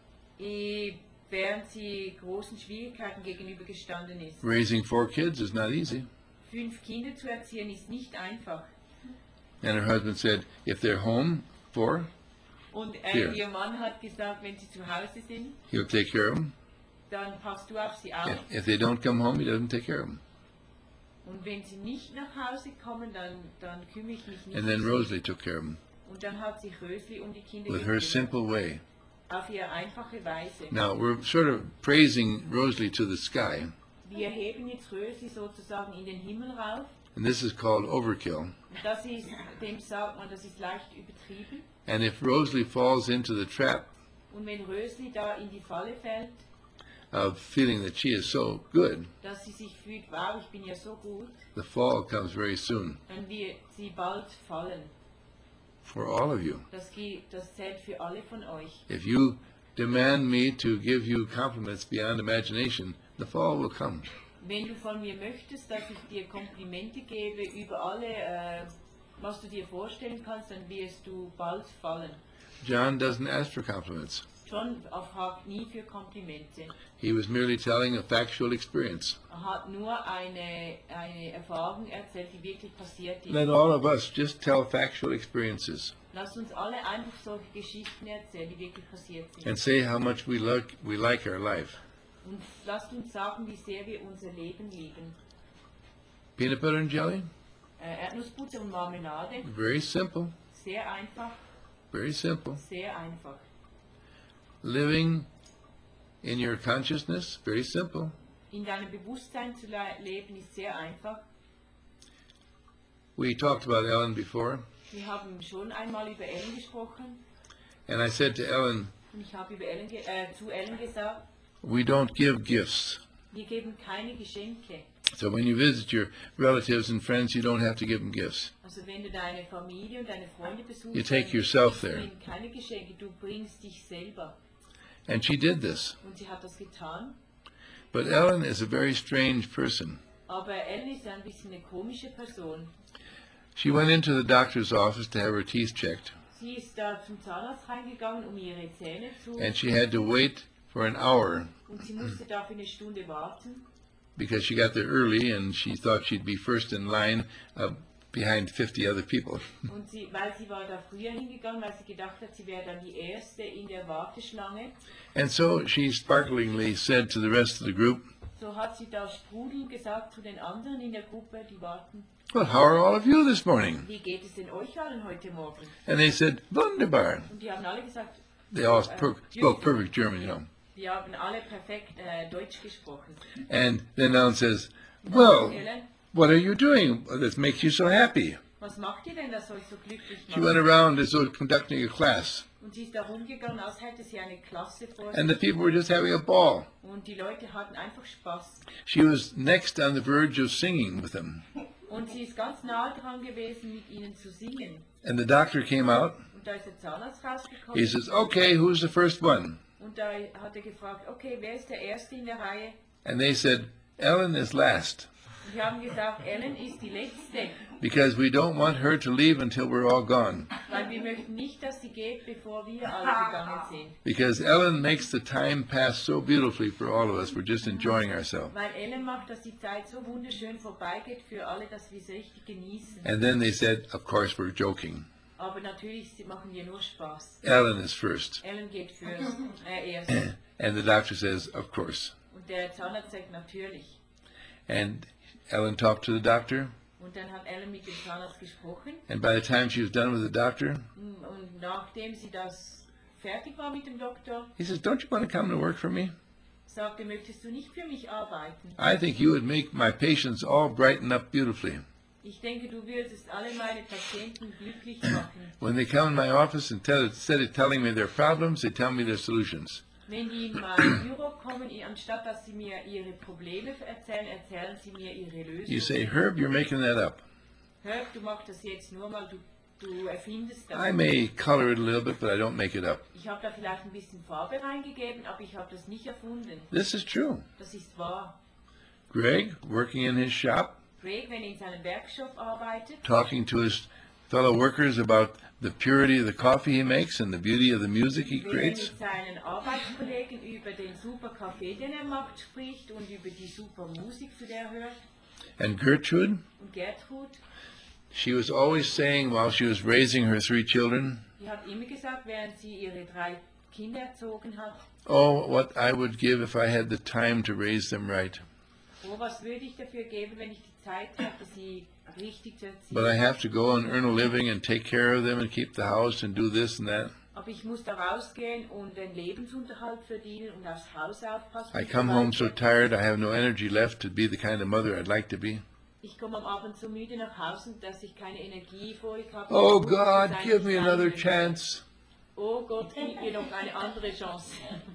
Während sie großen Schwierigkeiten gegenübergestanden ist. Raising 4 kids is not easy. 5 Kinder zu erziehen ist nicht einfach. And her husband said, if they're home, 4, Und Here. ihr Mann hat gesagt, wenn sie zu Hause sind, he'll take care of them. dann passt du auf sie auf. If they don't come home, he doesn't take care of them. Und wenn sie nicht nach Hause kommen, dann kümmere ich mich nicht. And then um sie. Rosalie took care of them Und dann hat sich Rösli um die Kinder with her gekümmert. simple way. Auf ihre einfache Weise. Now, we're sort of praising Rosalie to the sky, Wir heben jetzt Rösli sozusagen in den Himmel rauf. and this is called overkill. Und das ist, dem sagt man, das ist leicht übertrieben. And if Rosalie falls into the trap Und wenn Rösli da in die Falle fällt, of feeling that she is so good, dass sie sich fühlt, wow, ich bin ja so gut, the fall comes very soon dann wird sie bald fallen. for all of you. Das zählt für alle von euch. If you demand me to give you compliments beyond imagination, the fall will come. Wenn du von mir möchtest, dass ich dir Komplimente gebe über alle, was du dir vorstellen kannst, dann wirst du bald fallen. John doesn't ask for compliments. John fragt nie für Komplimente. He was merely telling a factual experience. Hat nur eine Erfahrung erzählt, die wirklich passiert ist. Let all of us just tell factual experiences Lasst uns alle einfach solche Geschichten erzählen, die wirklich passiert sind. and say how much we like our life. Und lasst uns sagen, wie sehr wir unser Leben lieben. Peanut butter and jelly? Erdnussbutter und Marmelade, Very simple. sehr einfach, Very simple. sehr einfach. Living in your consciousness? Very simple. In deinem Bewusstsein zu leben ist sehr einfach. We talked about Ellen before, Wir haben schon einmal über Ellen gesprochen and I said to Ellen, und ich habe zu Ellen gesagt, we don't give gifts. wir geben keine Geschenke. So when you visit your relatives and friends, you don't have to give them gifts. Also wenn du deine Familie und deine Freunde besuchst, You take dann yourself gibst du there. ihnen keine Geschenke, du bringst dich selber. And she did this. Und sie hat das getan. But Ellen is a very strange person. Aber Ellen ist ein bisschen eine komische Person. She went into the doctor's office to have her teeth checked, Sie ist da zum Zahnarzt reingegangen, um ihre Zähne zu and she had to wait for an hour und sie musste dafür eine Stunde warten, because she got there early and she thought she'd be first in line behind 50 other people. und weil sie war da früher hingegangen, weil sie gedacht hat, sie wäre dann die Erste in der Warteschlange. And so she sparklingly said to the rest of the group, So hat sie da sprudelnd gesagt zu den anderen in der Gruppe, die warten, well, how are all of you this morning? wie geht es denn euch allen heute Morgen? And they said, wunderbar. Und die haben alle gesagt, They all spoke perfect German, you know. Wir haben alle perfekt Deutsch gesprochen. And then Ellen says, well, Ellen, what are you doing that makes you so happy? was macht ihr denn, das euch so glücklich She went macht? around as though conducting a class. Und sie ist da rumgegangen, als hätte sie eine Klasse vor And the sich. people were just having a ball. Und die Leute hatten einfach Spaß. She was next on the verge of singing with them. Und sie ist ganz nah dran gewesen, mit ihnen zu singen. And the doctor came out. Und da ist der Zahnarzt He rausgekommen. says, okay, who's the first one? Und da hat er gefragt, okay, wer ist der Erste in der Reihe? And they said, Ellen is last. Und wir haben gesagt, Ellen ist die Letzte. Because we don't want her to leave until we're all gone. Weil wir möchten nicht, dass sie geht, bevor wir alle gegangen sind. Because Ellen makes the time pass so beautifully for all of us. We're just enjoying ourselves. Weil Ellen macht, dass die Zeit so wunderschön vorbeigeht für alle, dass wir es richtig genießen. And then they said, of course, we're joking. Aber natürlich sie machen wir nur Spaß. Ellen is first. Ellen geht erst. And the doctor says, of course. Und der Zahnarzt sagt natürlich. And Ellen talked to the doctor. Und dann hat Ellen mit dem Zahnarzt gesprochen. And by the time she was done with the doctor, Und nachdem sie das fertig war mit dem Doktor, he says, don't you want to come to work for me? sagte, möchtest du nicht für mich arbeiten? I think you would make my patients all brighten up beautifully. Ich denke, du würdest alle meine Patienten glücklich machen. When they come in my office and instead of telling me their problems, they tell me their solutions. Wenn die in mein Büro kommen, anstatt dass sie mir ihre Probleme erzählen, erzählen sie mir ihre Lösungen. You say, Herb, you're making that up. Herb, du machst das jetzt nur mal, du erfindest das. I may color it a little bit, but I don't make it up. Ich habe da vielleicht ein bisschen Farbe reingegeben, aber ich habe das nicht erfunden. This is true. Das ist wahr. Greg, working in his shop, Greg, wenn er in seinem Werkshop arbeitet, talking to his fellow workers about the purity of the coffee he makes and the beauty of the music he wenn er creates. mit seinen Arbeitskollegen über den super Kaffee, den er macht, spricht und über die super Musik, zu der er hört. And Gertrude, Und Gertrud, she was always saying while she was raising her 3 children, die hat immer gesagt, während sie ihre 3 Kinder erzogen hat, oh, what I would give if I had the time to raise them right. oh, was würde ich dafür geben, wenn ich die Zeit hätte, sie richtig zu erziehen. But I have to go and earn a living and take care of them and keep the house and do this and that. Aber ich muss da rausgehen und den Lebensunterhalt verdienen und aufs Haus aufpassen. I und come so home so weiter. tired I have no energy left to be the kind of mother I'd like to be. Ich komme am Abend so müde nach Hause, dass ich keine Energie vor ich habe. Oh Ich muss God, sein, give me ich another sein will. chance. Oh Gott, gib mir noch eine andere Chance.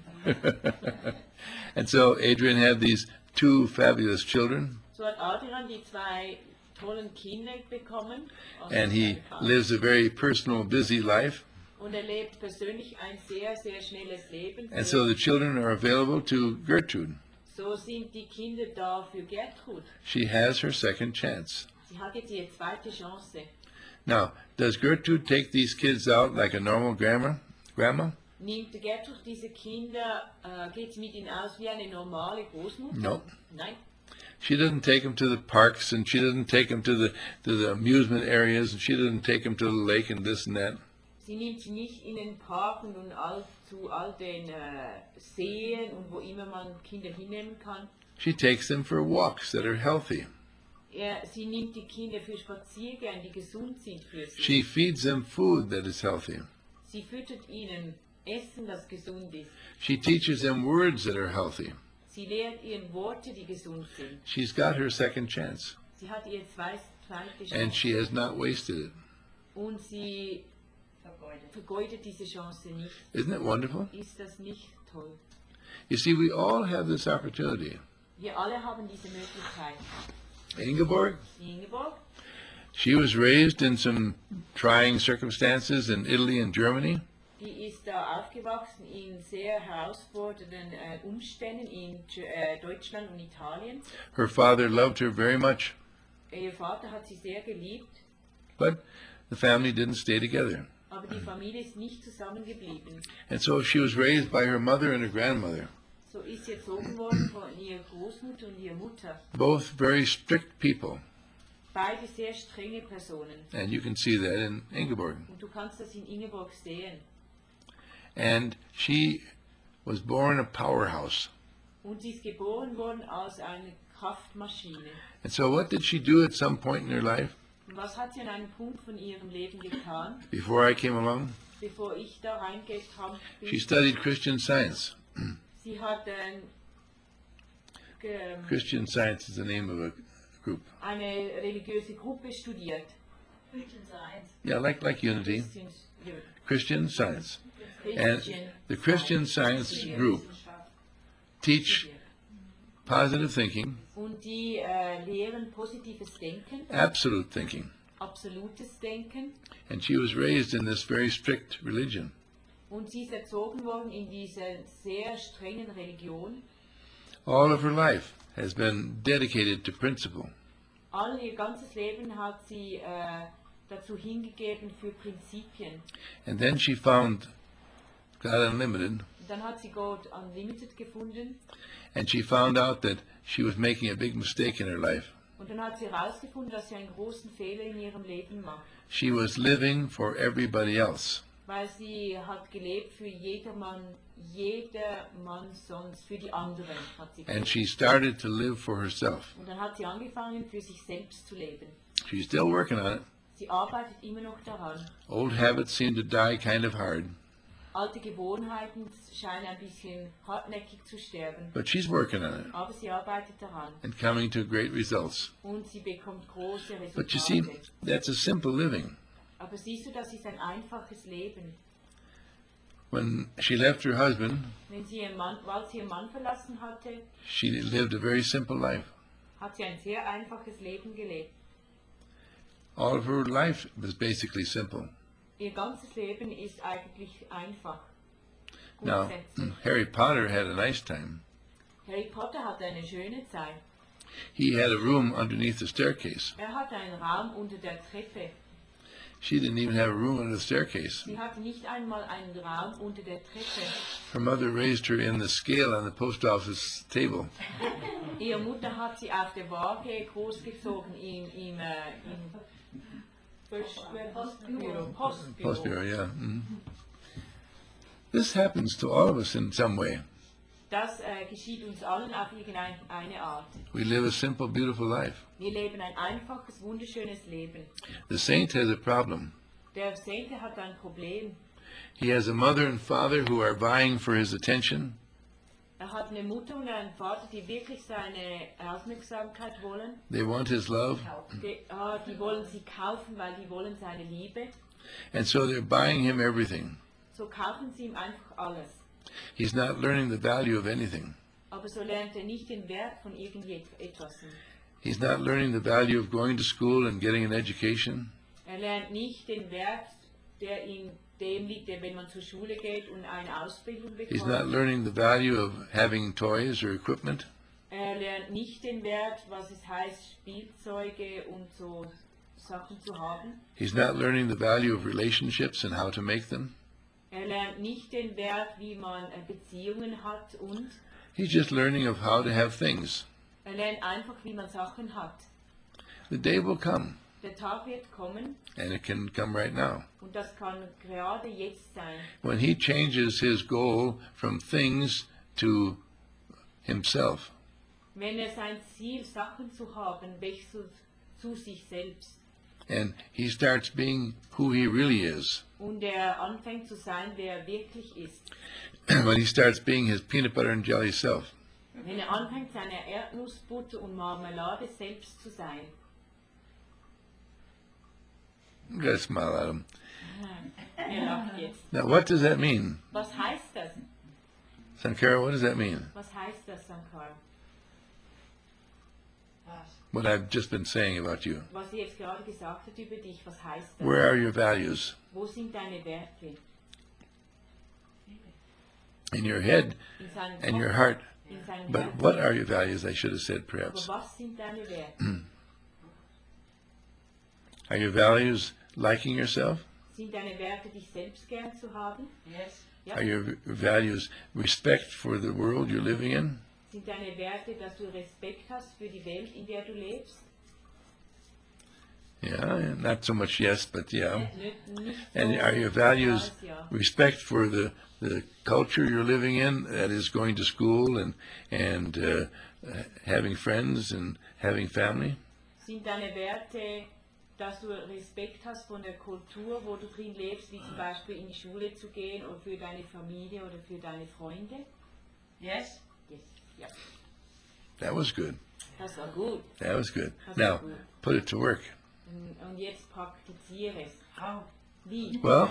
And so Adrian had these 2 fabulous children, So hat Adrian die 2 tollen Kinder bekommen. aus and he seinem Vater. lives a very personal, busy life. Und er lebt persönlich ein sehr, sehr schnelles Leben. And so the children are available to Gertrude. So sind die Kinder da für Gertrud. She has her second chance. Sie hat jetzt ihre zweite Chance. Now, does Gertrude take these kids out like a normal grandma? Nimmt Gertrud diese Kinder, geht sie mit ihnen aus wie eine normale Großmutter? No. Nein. She doesn't take them to the parks, and she doesn't take them to the amusement areas, and she doesn't take them to the lake and this and that. Sie nimmt sie nicht in den Parken und zu all den Seen und wo immer man Kinder hinnehmen kann. She takes them for walks that are healthy. Sie nimmt die Kinder für Spaziergänge, die gesund sind für sie. She feeds them food that is healthy. Sie füttert ihnen Essen, das gesund ist. She teaches them words that are healthy. Sie lehrt ihnen Worte, die gesund sind. She's got her second chance, Sie hat ihre zweite and Chance she has not wasted it. und sie vergeudet diese Chance nicht. Isn't it wonderful? Ist das nicht toll? You see, we all have this opportunity. Wir alle haben diese Möglichkeit. Ingeborg, Ingeborg, she was raised in some trying circumstances in Italy and Germany. die ist da aufgewachsen in sehr herausfordernden Umständen in Deutschland und Italien. Her father loved her very much, Ihr Vater hat sie sehr geliebt, but the family didn't stay together. aber die Familie ist nicht zusammengeblieben. And so she was raised by her mother and her grandmother, So ist sie erzogen worden von ihrer Großmutter und ihrer Mutter. both very strict people. Beide sehr strenge Personen. And you can see that in Ingeborg. Und du kannst das in Ingeborg sehen. And she was born a powerhouse. Und sie ist geboren worden als eine Kraftmaschine. And so what did she do at some point in her life Und was hat sie an einem Punkt von ihrem Leben getan, before I came along? bevor ich da reingekommen bin? She studied Christian Science. Sie hat Christian Science is the name of a group. eine religiöse Gruppe studiert. Yeah, like Unity. Christian Science. And the Christian Science group teach positive thinking, Und die lehren positives Denken, absolute thinking. absolutes Denken. And she was raised in this very strict religion. Und sie ist erzogen worden in dieser sehr strengen Religion. All of her life has been dedicated to principle. Ihr ganzes Leben hat sie dazu hingegeben für Prinzipien. And then she found God Unlimited, Dann hat sie God Unlimited gefunden and she found out that she was making a big mistake in her life. und dann hat sie herausgefunden, dass sie einen großen Fehler in ihrem Leben macht. She was living for everybody else. Weil sie hat gelebt für jedermann sonst, für die anderen hat sie And gelebt. she started to live for herself. Und dann hat sie angefangen, für sich selbst zu leben. She's still working on it. Sie arbeitet immer noch daran. Old habits seem to die kind of hard, Alte Gewohnheiten scheinen ein bisschen hartnäckig zu sterben. but she's working on it Aber sie arbeitet daran. and coming to great results. Und sie bekommt große But you see, Resultate. that's a simple living. Aber siehst du, das ist ein einfaches Leben. When she left her husband, Weil sie ihren Mann verlassen hatte, she lived a very simple life. hat sie ein sehr einfaches Leben gelebt. All of her life was basically simple. Ihr ganzes Leben ist eigentlich einfach. Now, Grundsätzlich. Harry Potter had a nice time. Harry Potter hatte eine schöne Zeit. He had a room underneath the staircase. Hatte einen Raum unter der Treppe. She didn't even have a room under the staircase. Sie hatte nicht einmal einen Raum unter der Treppe. Her mother raised her in the scale on the post office table. Ihre Mutter hat sie auf der Waage großgezogen im Postbüro. Postbureau, yeah. Mhm. This happens to all of us in some way. Das geschieht uns allen auf irgendeine Art. We live a simple, beautiful life. Wir leben ein einfaches, wunderschönes Leben. The saint has a problem. Der Sainte hat ein Problem. He has a mother and father who are vying for his attention. Hat eine Mutter und einen Vater, die wirklich seine Aufmerksamkeit wollen. They want his love. Die wollen sie kaufen, weil die wollen seine Liebe. And so they're buying him everything. So kaufen sie ihm einfach alles. He's not learning the value of anything. Aber so lernt er nicht den Wert von irgendetwas. He's not learning the value of going to school and getting an education. Er lernt nicht den Wert, der in dem liegt, wenn man zur Schule geht und eine Ausbildung He's not bekommt. learning the value of having toys or equipment. Er lernt nicht den Wert, was es heißt, Spielzeuge und so Sachen zu haben. He's not learning the value of relationships and how to make them. Er lernt nicht den Wert, wie man Beziehungen hat und He's just learning of how to have things. er lernt einfach, wie man Sachen hat. The day will come, Der Tag wird kommen and it can come right now, und das kann gerade jetzt sein, when he changes his goal from things to himself. wenn er sein Ziel, Sachen zu haben, wechselt zu sich selbst And he starts being who he really is. und er anfängt zu sein, wer er wirklich ist. When he starts being his peanut butter and jelly self. Wenn er anfängt, seine Erdnussbutter und Marmelade selbst zu sein. You gotta smile at him. Er lacht jetzt. Now, what does that mean? Was heißt das? Sankara, what does that mean? Was heißt das, Sankar? What I've just been saying about you. Was er jetzt gerade gesagt hat über dich, was heißt das? Where are your values? Wo sind deine Werte? In your head In seinem and your Kopf, heart. in seinem But Herzen. what are your values, I should have said Aber perhaps. was sind deine Werte? Are your values liking yourself? Sind deine Werte, dich selbst gern zu haben? Ja. Are your values respect for the world you're living in? Sind deine Werte, dass du Respekt hast für die Welt, in der du lebst? Yeah, not so much yes, but yeah. Nicht And so are your values als ja. respect for the culture you're living in, that is going to school and having friends and having family? Sind deine Werte, dass du Respekt hast von der Kultur, wo du drin lebst, wie zum Beispiel in die Schule zu gehen oder für deine Familie oder für deine Freunde? Yes? Yes. Ja, That was good. das war gut. That was good. Das Now, war gut. put it to work. Und jetzt praktiziere es. How? Wie? Well,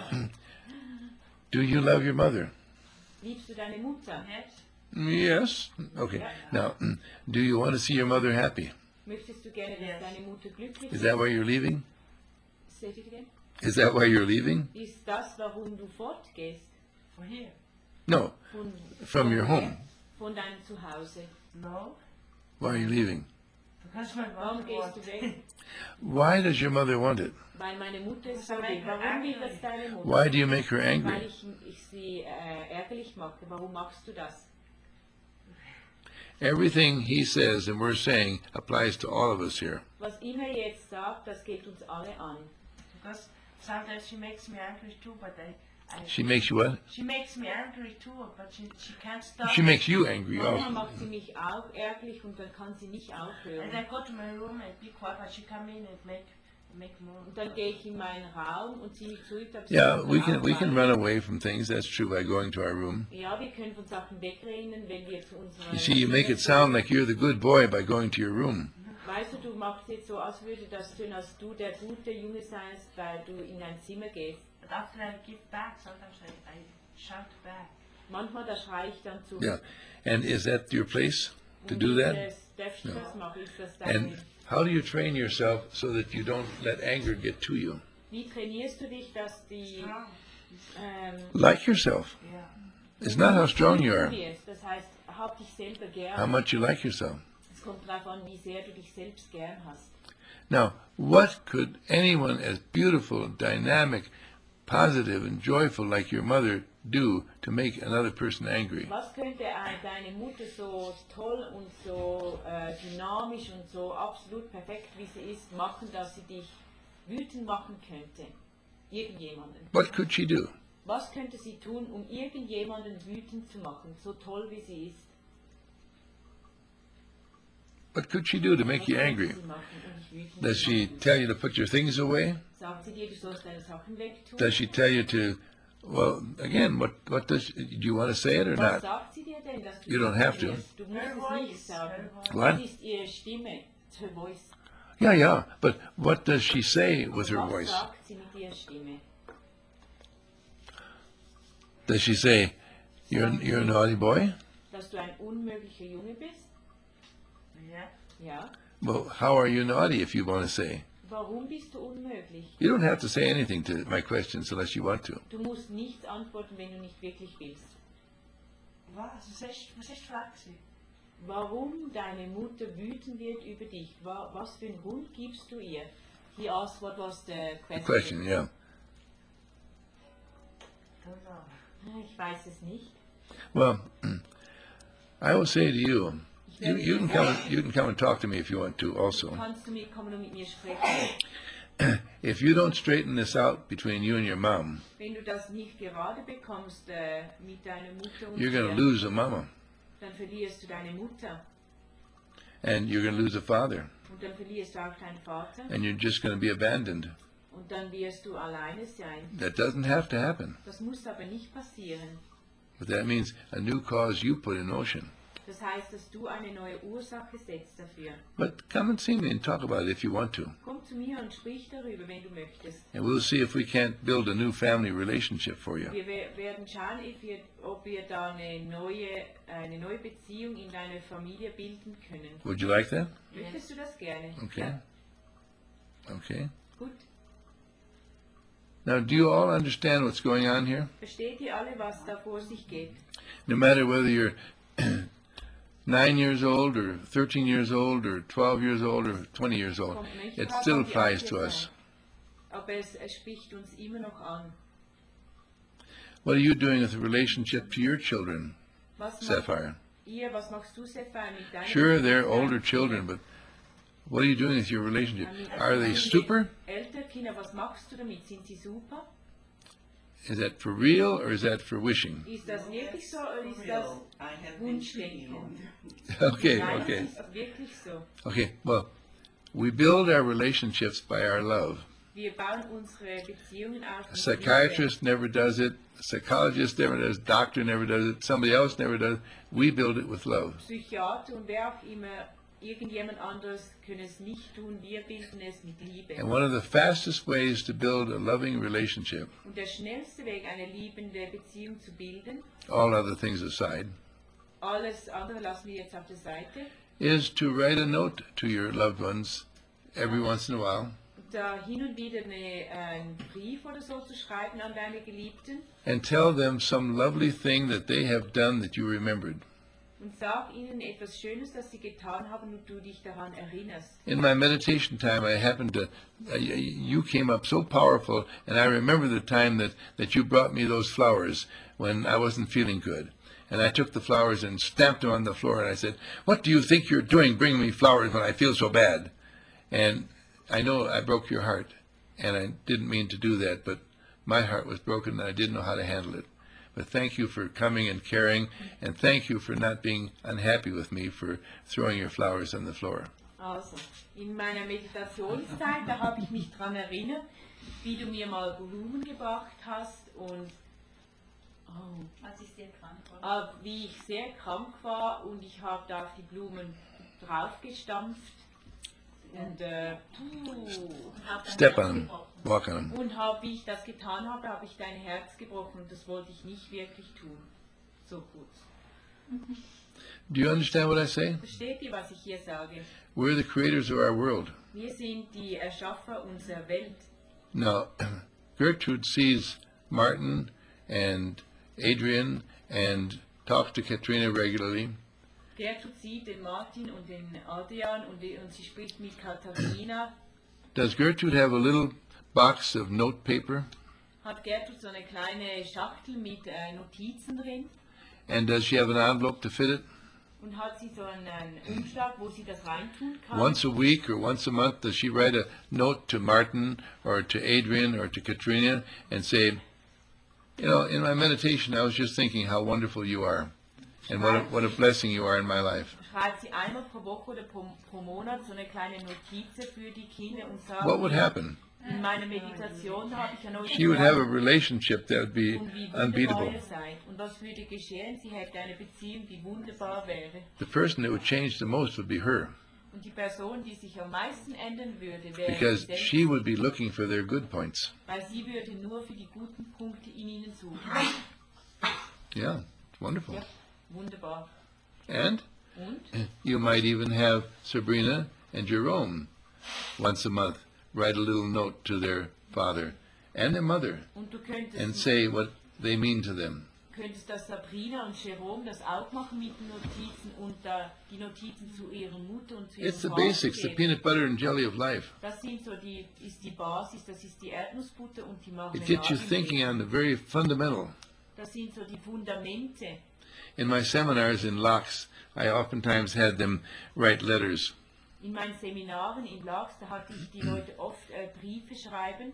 do you love your mother? Liebst du deine Mutter? Yes? Yes. Okay. Now, do you want to see your mother happy? Möchtest du gerne, dass Yes. deine Mutter glücklich Is ist? that why you're leaving? Say it again. Is that why you're leaving? Ist das, warum du fortgehst? For here? No, Von, from your home. Von deinem Zuhause. No? Why are you leaving? Because my Warum mother gehst du wants weg? Why does your mother want it? Weil meine Mutter es so Weil will. Warum will das deine Mutter? Why do you make her Weil angry? ich sie ärgerlich mache. Warum machst du das? Everything he says and we're saying applies to all of us here. Was immer er jetzt sagt, das geht uns alle an. Because sometimes she makes me angry too, but She makes you what? she makes me angry too, but she can't stop. She makes you angry Manchmal also. macht sie mich auch ärgerlich und dann kann sie nicht aufhören. And I go to my room and be quiet, but she come in and make more. Und dann gehe ich in meinen Raum und ziehe mich zurück. aber sie Yeah, macht we dann can auch we can weiter. run away from things. That's true by going to our room. Ja, wir können von Sachen wegrennen, wenn wir zu unserer... You see, you make it sound like you're the good boy by going to your room. Weißt du, du machst jetzt so, als würde das tun, als du der gute Junge seist, weil du in dein Zimmer gehst. But after I give back, sometimes I shout back. Manchmal, da schreie ich dann zu. Yeah. And is that your place to Und do that? darfst du das machen? Ist das And dein... how do you train yourself so that you don't let anger get to you? Wie trainierst du dich, dass die... Strong. Like yourself. Yeah. It's not how strong you are, wirst. Das heißt, hab dich selber gern. how much you like yourself. Es kommt darauf an, wie sehr du dich selbst gern hast. Now, what could anyone as beautiful, dynamic, positive, and joyful like your mother do to make another person angry? Was könnte deine Mutter so toll und so dynamisch und so absolut perfekt, wie sie ist, machen, dass sie dich wütend machen könnte? Irgendjemanden. What could she do? Was könnte sie tun, um irgendjemanden wütend zu machen, so toll wie sie ist? What could she do to make Was you könnte angry? sie machen, um dich wütend Does zu she machen? tell you to put your things away? Sagt sie dir, du sollst deine Sachen wegtun? Does she tell you to, well, again, what does, do you want to say it or Was not? sagt sie dir denn, dass du You don't have to. wirst? Du musst Her es voice, nicht sagen. her voice. What? Das ist ihre Stimme, her voice. Yeah, but what does she say with her Was voice? sagt sie mit ihrer Stimme? Does she say, you're a naughty boy? Dass du ein unmöglicher Junge bist? Yeah. Ja. Well, how are you naughty if you want to say? Warum bist du unmöglich? You don't have to say anything to my questions unless you want to. Du musst nichts antworten, wenn du nicht wirklich willst. Was ist fragt sie? Warum deine Mutter wütend wird über dich? Was für einen Grund gibst du ihr? He asked what was the The question. question, yeah. Don't know. Ich weiß es nicht. Well, I will say to you, you can come and talk to me if you want to also. Kannst du kommen und mit mir sprechen? If you don't straighten this out between you and your mom, Wenn du das nicht gerade bekommst mit deiner Mutter und you're going to dir, lose a mama dann verlierst du deine Mutter and you're going to lose a father und dann verlierst du auch deinen Vater and you're just going to be abandoned. und dann wirst du alleine sein. That doesn't have to happen, Das muss aber nicht passieren. but that means a new cause you put in motion. Das heißt, dass du eine neue Ursache setzt dafür. But come and see me and talk about it if you want to. Komm zu mir und sprich darüber, wenn du möchtest. And we'll see if we can't build a new family relationship for you. Wir werden schauen, ob wir da eine neue Beziehung in deiner Familie bilden können. Would you like that? Möchtest du das gerne? Okay. Ja, Okay. gut. Now, do you all understand what's going on here? Versteht ihr alle, was da vor sich geht? No matter whether you're 9 years old or 13 years old or 12 years old or 20 years old, Kommt nicht it drauf still an, wie applies alt to ihr us. seid. Aber es spricht uns immer noch an. What are you doing with the relationship to your children, Was macht Sapphire? ihr, was machst du, Sapphire, mit deinen Sure, they're Kindern? older children, but what are you doing with your relationship? I mean, Are they sind super? Ältere Kinder, was machst du damit? Sind sie super? Is that for real or is that for wishing? Ist das wirklich so oder ist das I have been cheating Wunschdenken? on them. Okay, Nein, okay. es ist wirklich so. Okay, well, we build our relationships by our love. Wir bauen unsere Beziehungen auf. A mit psychiatrist never does it. A psychologist never does it. Doctor never does it. Somebody else never does it. We build it with love. Liebe. Psychiater und wer auch immer, irgendjemand anderes können es nicht tun. Wir bilden es mit Liebe. And one of the fastest ways to build a loving relationship, Und der schnellste Weg, eine liebende Beziehung zu bilden, all other things aside, alles andere lassen wir jetzt auf der Seite, is to write a note to your loved ones every once in a while da hin und wieder einen Brief oder so zu schreiben an deine Geliebten and tell them some lovely thing that they have done that you remembered. und sag ihnen etwas Schönes, das sie getan haben und du dich daran erinnerst. In my meditation time, I happened to, you came up so powerful, and I remember the time that you brought me those flowers when I wasn't feeling good. And I took the flowers and stamped them on the floor, and I said, "What do you think you're doing bringing me flowers when I feel so bad?" And I know I broke your heart, and I didn't mean to do that, but my heart was broken, and I didn't know how to handle it. But thank you for coming and caring, and thank you for not being unhappy with me for throwing your flowers on the floor. Also, in meiner Meditationszeit, da habe ich mich daran erinnert, wie du mir mal Blumen gebracht hast und Als ich sehr krank war. wie ich sehr krank war und ich habe da auf die Blumen draufgestampft und, Hab dann Step Herz on them, gebrochen. walk on them. und wie ich das getan habe, habe ich dein Herz gebrochen und das wollte ich nicht wirklich tun. So gut. Do you understand what I say? Versteht ihr, was ich hier sage? We're the creators of our world. Wir sind die Erschaffer unserer Welt. Now, Gertrude sees Martin and Adrian and talks to Katrina regularly. Gertrud sieht den Martin und den Adrian und sie spricht mit Katharina. Does Gertrude have a little box of note paper? Hat Gertrud so eine kleine Schachtel mit Notizen drin And does she have an envelope to fit it? und hat sie so einen Umschlag, wo sie das reintun kann. Once a week or once a month, does she write a note to Martin or to Adrian or to Katrina and say, you know, in my meditation, I was just thinking how wonderful you are and what a blessing you are in my life. Schreibt sie einmal pro Woche oder pro Monat so eine kleine Notiz für die Kinder und sagt, What would happen? in meiner Meditation habe ich an euch She would have a relationship that would be und wie wunderbar unbeatable. ihr seid. Und was würde geschehen? Sie hätte eine Beziehung, die wunderbar wäre. The person that would change the most would be her, Und die Person, die sich am meisten ändern würde, wäre because sie selbst, she would be looking for their good points. weil sie würde nur für die guten Punkte in ihnen suchen. Yeah, it's wonderful. Ja, wunderbar. And Und you might even have Sabrina and Jerome once a month write a little note to their father and their mother Und du and say what they mean to them. könntest das Sabrina und Jerome das auch machen mit den Notizen und die Notizen zu ihrer Mutter und zu ihrem It's the Vater basics, the geben. peanut butter and jelly of life. Das sind so ist die Basis, das ist die Erdnussbutter und die It gets you Marmelade. thinking on the very fundamental. Das sind so die Fundamente. In my seminars in Laux, I oftentimes had them write letters. In meinen Seminaren in Laax, da hatte ich die Leute oft Briefe schreiben.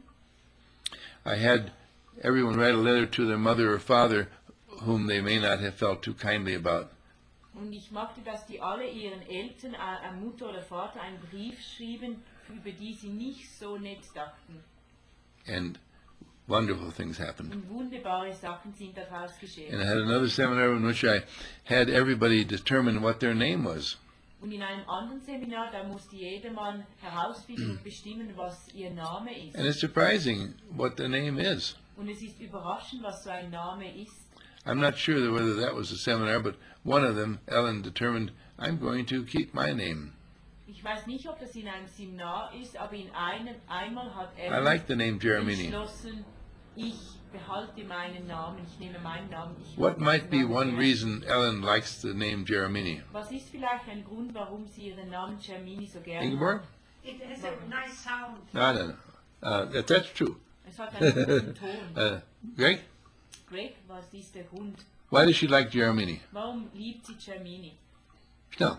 I had everyone write a letter to their mother or father whom they may not have felt too kindly about. Und ich machte, dass die alle ihren Eltern, Mutter oder Vater, einen Brief schrieben, über die sie nicht so nett dachten. And wonderful things happened. Und wunderbare Sachen sind daraus geschehen. And I had another seminar in which I had everybody determine what their name was. Und in einem anderen Seminar, da musste jedermann herausfinden und bestimmen, was ihr Name ist. And it's surprising what the name is. Und es ist überraschend, was so ein Name ist. I'm not sure whether that was a seminar, but one of them, Ellen, determined, I'm going to keep my name. Ich weiß nicht, ob das in einem Seminar ist, aber einmal hat I er like the name Jeremini. entschlossen, ich behalte meinen Namen, ich nehme meinen Namen. Ich What mag might be diesen Namen one sehr. reason Ellen likes the name Jeremini? Was ist vielleicht ein Grund, warum sie ihren Namen Germini so gerne Ingeborg? hat? It has a nice sound. No. That's true. Es hat einen guten Ton. Greg? Greg, was ist der Grund? Why does she like Jeremini? Warum liebt sie Germini? No.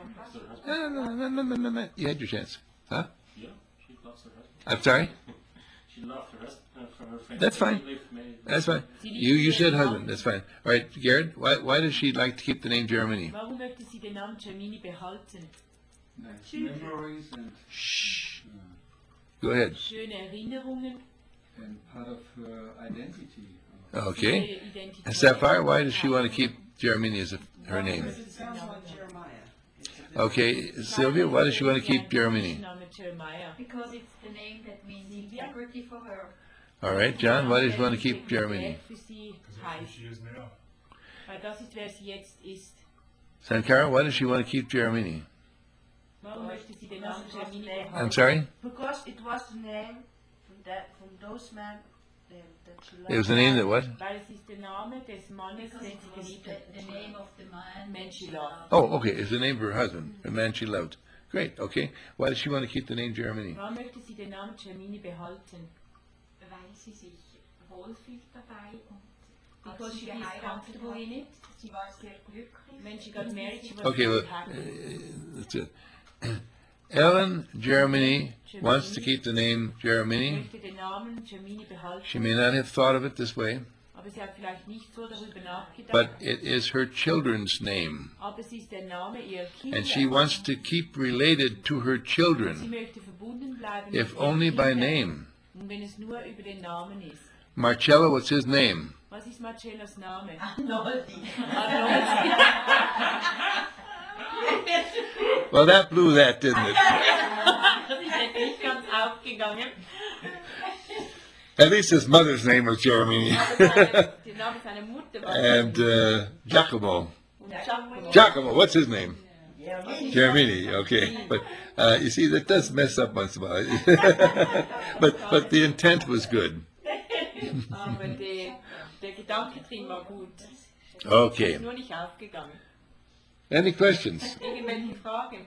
No. You had your chance. Huh? Yeah, she loves the rest. I'm sorry? She loved the rest from her friends. That's fine. She lived maybe- That's fine. You said husband. That's fine. All right, Garrett, why does she like to keep the name Jeremini? Warum möchte sie den Namen Germini behalten? Nice memories and Shh. Go ahead. schöne Erinnerungen, and part of her identity. Okay. ihre Identität. Sapphire, why does she want to keep Jeremini as her name? Because it sounds like Jeremiah. Okay, Sylvia, why does she want to keep Jeremini? Name Jeremiah. Because it's the name that means integrity for her. All right, John, why does she want to keep Integrität Jeremini? für sie Because that's who heißt. she is now. Weil das ist, wer sie jetzt ist. Sankara, why does she want to keep Jeremini? Warum möchte sie den Namen Jeremini I'm behalten? sorry? Because it was the name from those men that she loved. It was the name that what? Weil es ist der Name des Mannes, Because den it sie was geliebt hat. the name of the man she loved. Oh, okay, it's the name of her husband, the man she loved. Great, okay. Why does she want to keep the name Jeremini? Warum möchte sie den Namen Jeremini behalten? Weil sie sich wohlfühlt dabei und als Because sie she feels geheiratet comfortable hat, in it. sie war sehr glücklich. When she got married, she was Okay, well, very happy. that's it. Ellen Jeremini wants to keep the name Jeremini. Möchte den Namen Jeremini behalten, She may not have thought of it this way, aber sie hat vielleicht nicht so darüber nachgedacht. but it is her children's name. Aber es ist der Name ihrer Kinder. And she wants to keep related to her Sie children, möchte verbunden bleiben if mit ihren only by Kindern. name. Und wenn es nur über den Namen ist. Marcello, what's his name? Was ist Marcellos Name? Arnoldi. Well, that blew that, didn't it? Das ist jetzt nicht ganz aufgegangen. At least his mother's name was Jeremini. Der Name seiner Mutter war And Giacomo. Giacomo. Giacomo, what's his name? Jeremiah. Jeremini, okay. But you see, that does mess up once in a while. but the intent was good. Aber der Gedanke drin war gut. Okay. Ist nur nicht aufgegangen. Any questions? Irgendwelche Fragen?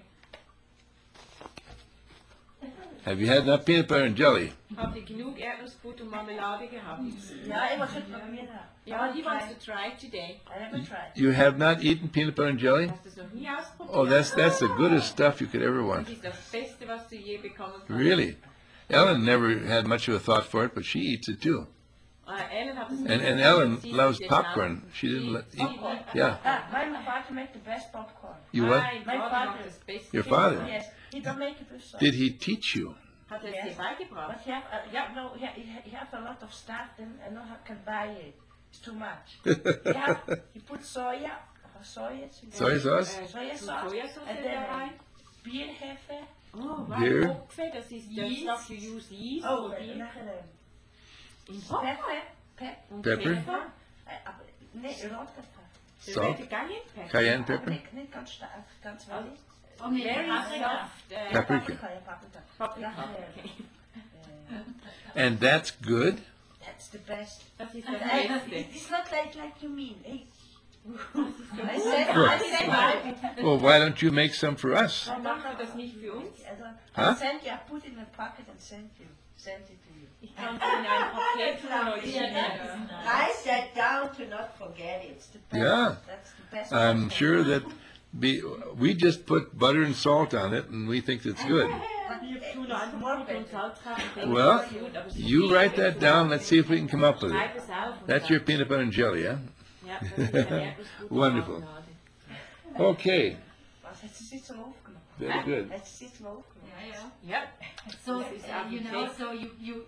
Have you had enough peanut butter and jelly? Habt ihr genug Erdnussbutter und Marmelade gehabt? Yeah, it was a Pamela. Ja, he wants to try it today. I never tried. You have not eaten peanut butter and jelly? Hast du es noch nie ausprobiert? Oh, that's the goodest stuff you could ever want. Das ist das Beste, was du je bekommen kannst. Really? Ellen never had much of a thought for it, but she eats it too. Ellen hat es And Ellen loves popcorn. She didn't eat. Yeah. My father make the best popcorn. You what? Mein Mein Vater Vater. macht das Beste. Your father? Yes, he don't make it with sauce. Did he teach you? Hat er es dir Yes. beigebracht? But he have a lot of stuff and no one can buy it. It's too much. He put soya Soy sauce? Soja Tut sauce. Sojasauce And da then rein? Bierhefe. Oh, Beer? weil Hopfe, das ist the Yeast. stuff you use yeast. Oh, or beer. nachher Und Pepper. und Pepper? Pfeffer. Nee, Rotpfeffer. Salt? Cayenne Cayenne pepper? Nicht ganz stark, ganz wenig. Oh nee, Very Paprika. soft. Paprika. Paprika. Paprika. Nachher, Okay. And that's good? That's the best. Das ist das Hey, Beste. it's not like you mean. Hey. I Good. said, Well, why don't you make some for us? Warum macht er das nicht für uns? Huh? I sent you, I put it in a pocket and sent it to you. Ich kann es in ein Paket von euch schicken. I sat down to not forget it. It's the best. Yeah. That's the best. I'm sure that we just put butter and salt on it, and we think it's good. But Wir it's tun einfach more Butter und better. Salz drauf und denken, Well, das ist gut, aber es ist you viel write that besser. down. Let's see if we can come up with it. Schreib es auf und That's dann- your peanut butter and jelly, yeah? Ja, das ist ein Erdnussbutter und Wonderful. Marmelade. Okay, Was hat sie sich zum aufgenommen? very good. Hat sie sich zum aufgenommen? Ja, ja. Ja, So, das ist auch you okay. know, so you